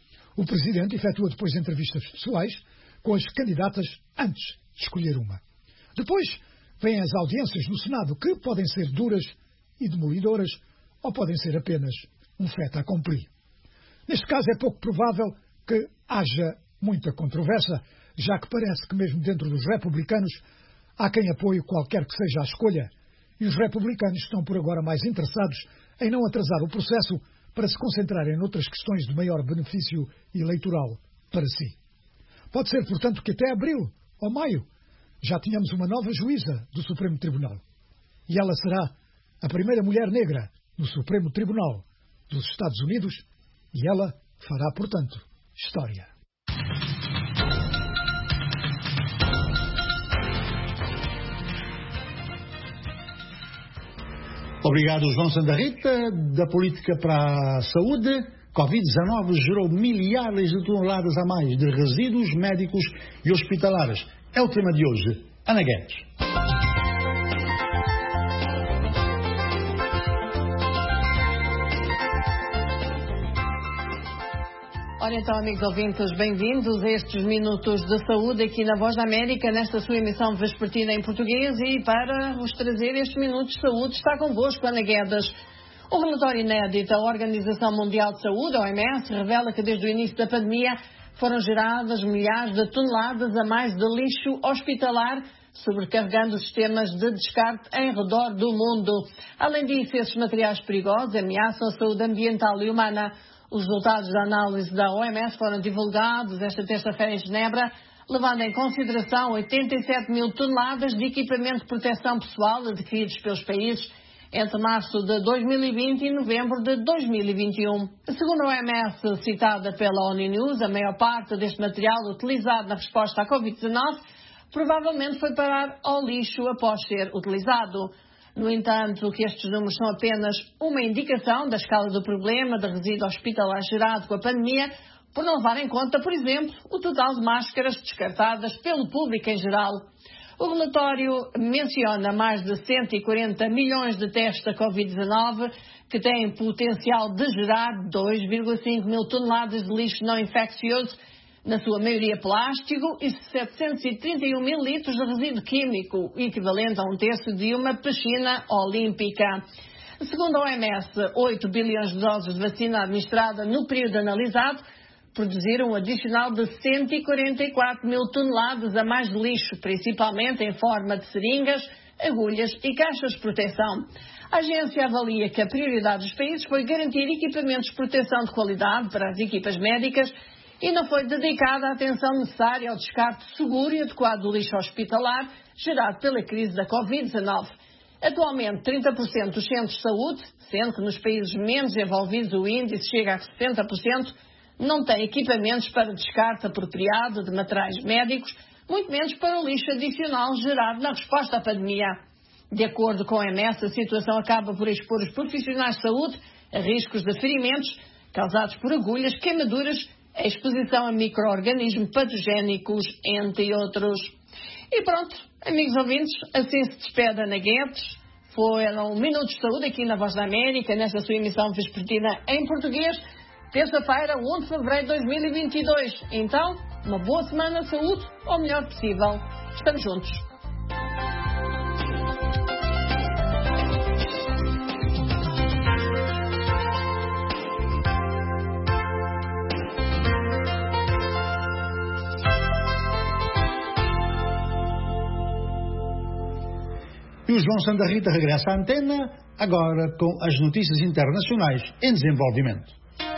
O presidente efetua depois entrevistas pessoais com as candidatas antes de escolher uma. Depois vêm as audiências no Senado, que podem ser duras e demolidoras ou podem ser apenas um fait accompli. Neste caso é pouco provável que haja muita controvérsia, já que parece que mesmo dentro dos republicanos há quem apoie qualquer que seja a escolha, e os republicanos estão por agora mais interessados em não atrasar o processo para se concentrarem noutras questões de maior benefício eleitoral para si. Pode ser, portanto, que até abril ou maio já tenhamos uma nova juíza do Supremo Tribunal. E ela será a primeira mulher negra no Supremo Tribunal dos Estados Unidos e ela fará, portanto, história. Obrigado, João Sandarrita. Da política para a saúde, Covid-19 gerou milhares de toneladas a mais de resíduos médicos e hospitalares. É o tema de hoje. Ana Guedes. Ora então, amigos ouvintes, bem-vindos a estes Minutos de Saúde aqui na Voz da América, nesta sua emissão vespertina em português, e para vos trazer estes Minutos de Saúde está convosco Ana Guedes. O relatório inédito da Organização Mundial de Saúde, a OMS, revela que desde o início da pandemia foram geradas milhares de toneladas a mais de lixo hospitalar, sobrecarregando os sistemas de descarte em redor do mundo. Além disso, esses materiais perigosos ameaçam a saúde ambiental e humana. Os resultados da análise da OMS foram divulgados esta terça-feira em Genebra, levando em consideração 87 mil toneladas de equipamento de proteção pessoal adquiridos pelos países entre março de 2020 e novembro de 2021. Segundo a OMS, citada pela ONU News, a maior parte deste material utilizado na resposta à Covid-19 provavelmente foi parar ao lixo após ser utilizado. No entanto, que estes números são apenas uma indicação da escala do problema de resíduo hospitalar gerado com a pandemia, por não levar em conta, por exemplo, o total de máscaras descartadas pelo público em geral. O relatório menciona mais de 140 milhões de testes da Covid-19, que têm potencial de gerar 2,5 mil toneladas de lixo não infeccioso, na sua maioria plástico, e 731 mil litros de resíduo químico, equivalente a um terço de uma piscina olímpica. Segundo a OMS, 8 bilhões de doses de vacina administrada no período analisado produziram um adicional de 144 mil toneladas a mais de lixo, principalmente em forma de seringas, agulhas e caixas de proteção. A agência avalia que a prioridade dos países foi garantir equipamentos de proteção de qualidade para as equipas médicas e não foi dedicada a atenção necessária ao descarte seguro e adequado do lixo hospitalar gerado pela crise da Covid-19. Atualmente, 30% dos centros de saúde, sendo que nos países menos envolvidos o índice chega a 60%, não têm equipamentos para descarte apropriado de materiais médicos, muito menos para o lixo adicional gerado na resposta à pandemia. De acordo com a OMS, a situação acaba por expor os profissionais de saúde a riscos de ferimentos causados por agulhas, queimaduras, a exposição a micro-organismos patogénicos, entre outros. E pronto, amigos ouvintes, assim se despede Ana Guedes. Foram Minutos de Saúde aqui na Voz da América, nesta sua emissão vespertina em português, terça-feira, 1 de fevereiro de 2022. Então, uma boa semana de saúde, ou melhor possível. Estamos juntos. E o João Santa Rita regressa à antena, agora com as notícias internacionais em desenvolvimento.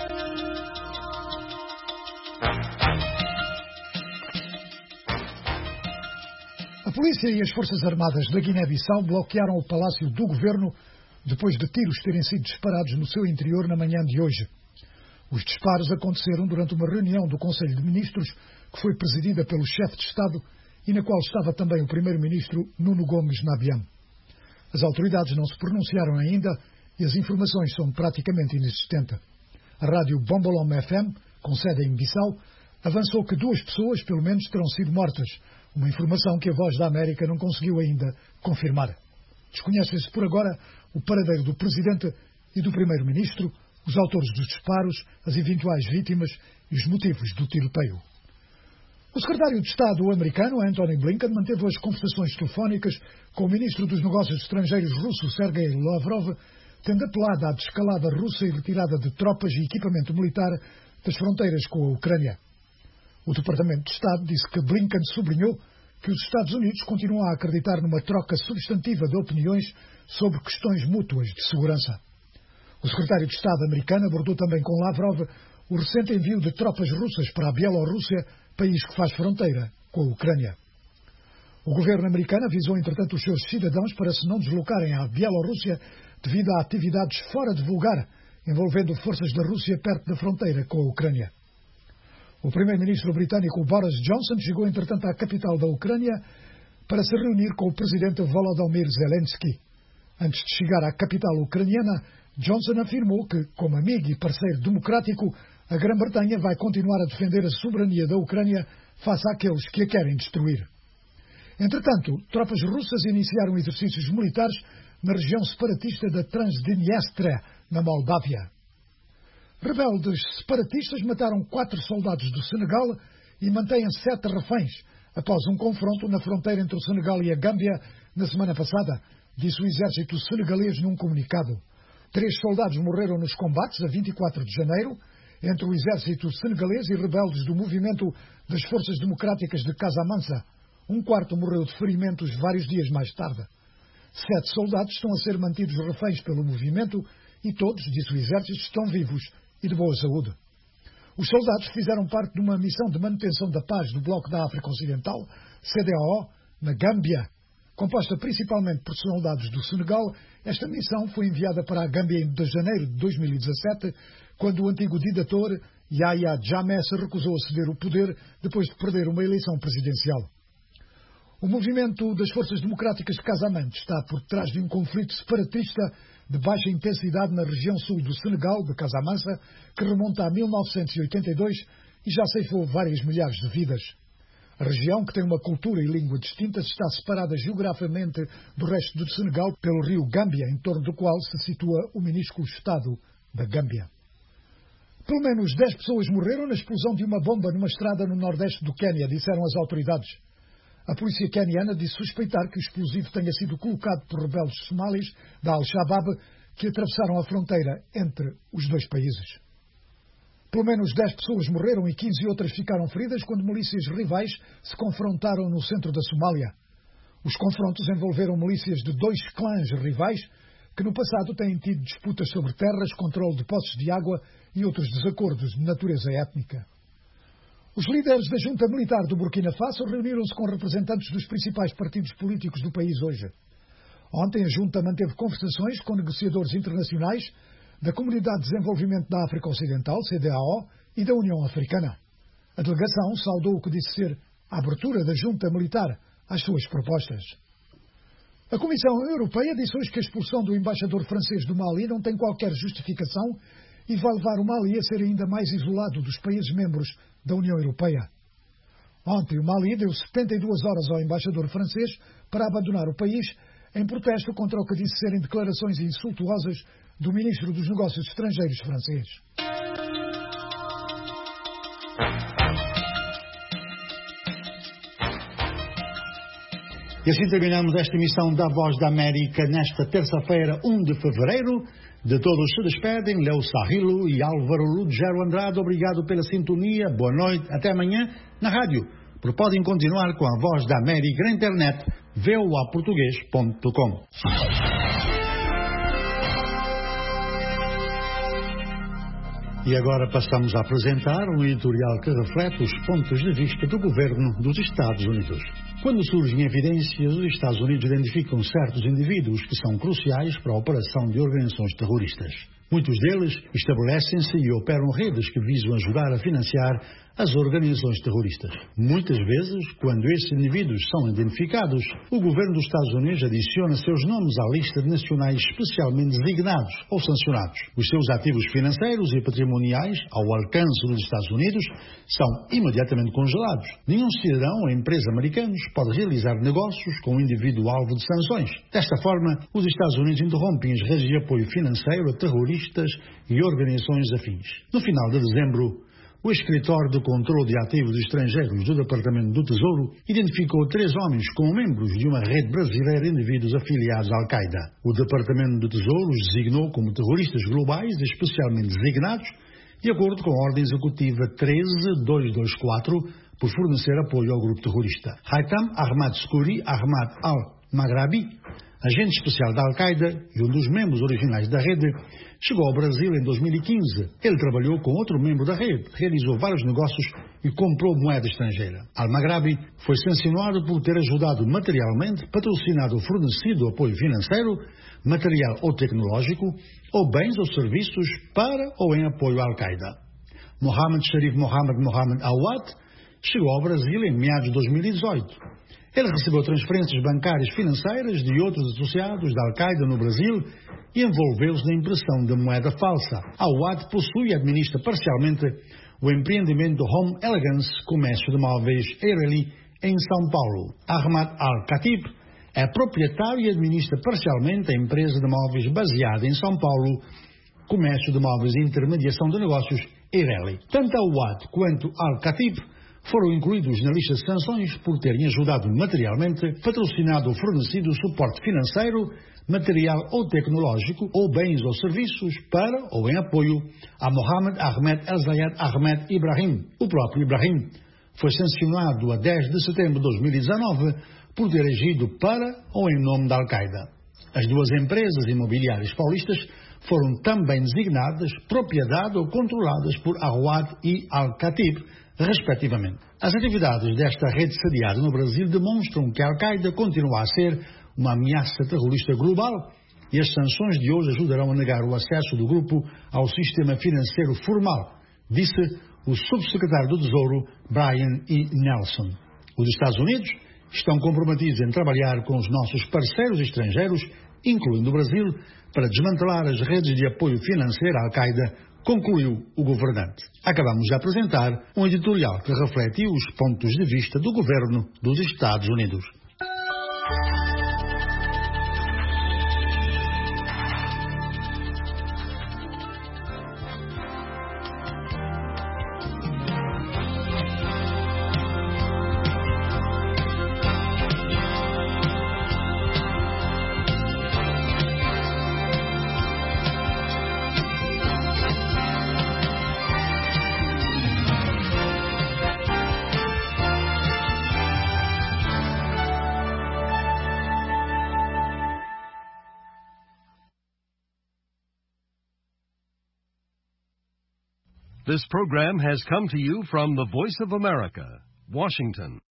A polícia e as Forças Armadas da Guiné-Bissau bloquearam o palácio do governo depois de tiros terem sido disparados no seu interior na manhã de hoje. Os disparos aconteceram durante uma reunião do Conselho de Ministros que foi presidida pelo chefe de Estado e na qual estava também o primeiro-ministro Nuno Gomes Nabiam. As autoridades não se pronunciaram ainda e as informações são praticamente inexistentes. A rádio Bombolom FM, com sede em Bissau, avançou que 2 pessoas, pelo menos, terão sido mortas, uma informação que a Voz da América não conseguiu ainda confirmar. Desconhece-se por agora o paradeiro do Presidente e do Primeiro-Ministro, os autores dos disparos, as eventuais vítimas e os motivos do tiroteio. O secretário de Estado americano, Antony Blinken, manteve hoje conversações telefónicas com o ministro dos Negócios Estrangeiros russo, Sergei Lavrov, tendo apelado à desescalada russa e retirada de tropas e equipamento militar das fronteiras com a Ucrânia. O Departamento de Estado disse que Blinken sublinhou que os Estados Unidos continuam a acreditar numa troca substantiva de opiniões sobre questões mútuas de segurança. O secretário de Estado americano abordou também com Lavrov o recente envio de tropas russas para a Bielorrússia, país que faz fronteira com a Ucrânia. O governo americano avisou, entretanto, os seus cidadãos para se não deslocarem à Bielorrússia devido a atividades fora de vulgar envolvendo forças da Rússia perto da fronteira com a Ucrânia. O primeiro-ministro britânico Boris Johnson chegou, entretanto, à capital da Ucrânia para se reunir com o presidente Volodymyr Zelensky. Antes de chegar à capital ucraniana, Johnson afirmou que, como amigo e parceiro democrático, a Grã-Bretanha vai continuar a defender a soberania da Ucrânia face àqueles que a querem destruir. Entretanto, tropas russas iniciaram exercícios militares na região separatista da Transdniestra, na Moldávia. Rebeldes separatistas mataram 4 soldados do Senegal e mantêm 7 reféns após um confronto na fronteira entre o Senegal e a Gâmbia na semana passada, disse o exército senegalês num comunicado. 3 soldados morreram nos combates a 24 de janeiro entre o exército senegalês e rebeldes do movimento das Forças Democráticas de Casamance. Um quarto morreu de ferimentos vários dias mais tarde. 7 soldados estão a ser mantidos reféns pelo movimento e todos, disse o exército, estão vivos e de boa saúde. Os soldados fizeram parte de uma missão de manutenção da paz do Bloco da África Ocidental, CDAO, na Gâmbia. Composta principalmente por soldados do Senegal, esta missão foi enviada para a Gâmbia em janeiro de 2017, quando o antigo ditador Yahya Jammeh se recusou a ceder o poder depois de perder uma eleição presidencial. O movimento das Forças Democráticas de Casamance está por trás de um conflito separatista de baixa intensidade na região sul do Senegal, de Casamance, que remonta a 1982 e já ceifou várias milhares de vidas. A região, que tem uma cultura e língua distintas, está separada geograficamente do resto do Senegal pelo rio Gâmbia, em torno do qual se situa o minúsculo estado da Gâmbia. Pelo menos 10 pessoas morreram na explosão de uma bomba numa estrada no nordeste do Quênia, disseram as autoridades. A polícia queniana disse suspeitar que o explosivo tenha sido colocado por rebeldes somalis da Al-Shabaab que atravessaram a fronteira entre os dois países. Pelo menos 10 pessoas morreram e 15 outras ficaram feridas quando milícias rivais se confrontaram no centro da Somália. Os confrontos envolveram milícias de 2 clãs rivais que no passado têm tido disputas sobre terras, controle de poços de água e outros desacordos de natureza étnica. Os líderes da junta militar do Burkina Faso reuniram-se com representantes dos principais partidos políticos do país hoje. Ontem a junta manteve conversações com negociadores internacionais da Comunidade de Desenvolvimento da África Ocidental, CEDEAO, e da União Africana. A delegação saudou o que disse ser a abertura da junta militar às suas propostas. A Comissão Europeia disse hoje que a expulsão do embaixador francês do Mali não tem qualquer justificação e vai levar o Mali a ser ainda mais isolado dos países membros da União Europeia. Ontem o Mali deu 72 horas ao embaixador francês para abandonar o país em protesto contra o que disse serem declarações insultuosas do ministro dos Negócios Estrangeiros francês. E assim terminamos esta emissão da Voz da América nesta terça-feira, 1 de fevereiro. De todos se despedem Leo Sarrilo e Álvaro Lugero Andrade. Obrigado pela sintonia. Boa noite. Até amanhã na rádio. Podem continuar com a Voz da América na internet, voaportugues.com. E agora passamos a apresentar um editorial que reflete os pontos de vista do governo dos Estados Unidos. Quando surgem evidências, os Estados Unidos identificam certos indivíduos que são cruciais para a operação de organizações terroristas. Muitos deles estabelecem-se e operam redes que visam ajudar a financiar as organizações terroristas. Muitas vezes, quando esses indivíduos são identificados, o governo dos Estados Unidos adiciona seus nomes à lista de nacionais especialmente designados ou sancionados. Os seus ativos financeiros e patrimoniais, ao alcance dos Estados Unidos, são imediatamente congelados. Nenhum cidadão ou empresa americanos pode realizar negócios com um indivíduo alvo de sanções. Desta forma, os Estados Unidos interrompem as redes de apoio financeiro a terroristas e organizações afins. No final de dezembro, o Escritório de Controle de Ativos Estrangeiros do Departamento do Tesouro identificou 3 homens como membros de uma rede brasileira de indivíduos afiliados à Al-Qaeda. O Departamento do Tesouro os designou como terroristas globais especialmente designados, de acordo com a Ordem Executiva 13224, por fornecer apoio ao grupo terrorista. Haitham Ahmad Skouri Ahmad al-Maghrabi, agente especial da Al-Qaeda e um dos membros originais da rede, chegou ao Brasil em 2015. Ele trabalhou com outro membro da rede, realizou vários negócios e comprou moeda estrangeira. Al-Maghrabi foi sancionado por ter ajudado materialmente, patrocinado ou fornecido apoio financeiro, material ou tecnológico, ou bens ou serviços para ou em apoio à Al-Qaeda. Mohammed Sharif Mohammed Awad chegou ao Brasil em meados de 2018. Ele recebeu transferências bancárias financeiras de outros associados da Al-Qaeda no Brasil e envolveu-os na impressão de moeda falsa. Awad possui e administra parcialmente o empreendimento Home Elegance, comércio de móveis Eireli, em São Paulo. Ahmad Al-Khatib é proprietário e administra parcialmente a empresa de móveis baseada em São Paulo, comércio de móveis e intermediação de negócios Eireli. Tanto Awad quanto Al-Khatib foram incluídos na lista de sanções por terem ajudado materialmente, patrocinado ou fornecido suporte financeiro, material ou tecnológico, ou bens ou serviços para ou em apoio a Mohammed Ahmed El-Zayed Ahmed Ibrahim. O próprio Ibrahim foi sancionado a 10 de setembro de 2019 por ter agido para ou em nome da Al-Qaeda. As 2 empresas imobiliárias paulistas foram também designadas, propriedade ou controladas por Awad e Al-Khatib, respectivamente. As atividades desta rede sediada no Brasil demonstram que a Al-Qaeda continua a ser uma ameaça terrorista global e as sanções de hoje ajudarão a negar o acesso do grupo ao sistema financeiro formal, disse o subsecretário do Tesouro Brian E. Nelson. Os Estados Unidos estão comprometidos em trabalhar com os nossos parceiros estrangeiros, incluindo o Brasil, para desmantelar as redes de apoio financeiro à Al-Qaeda, concluiu o governante. Acabamos de apresentar um editorial que reflete os pontos de vista do governo dos Estados Unidos. This program has come to you from the Voice of America, Washington.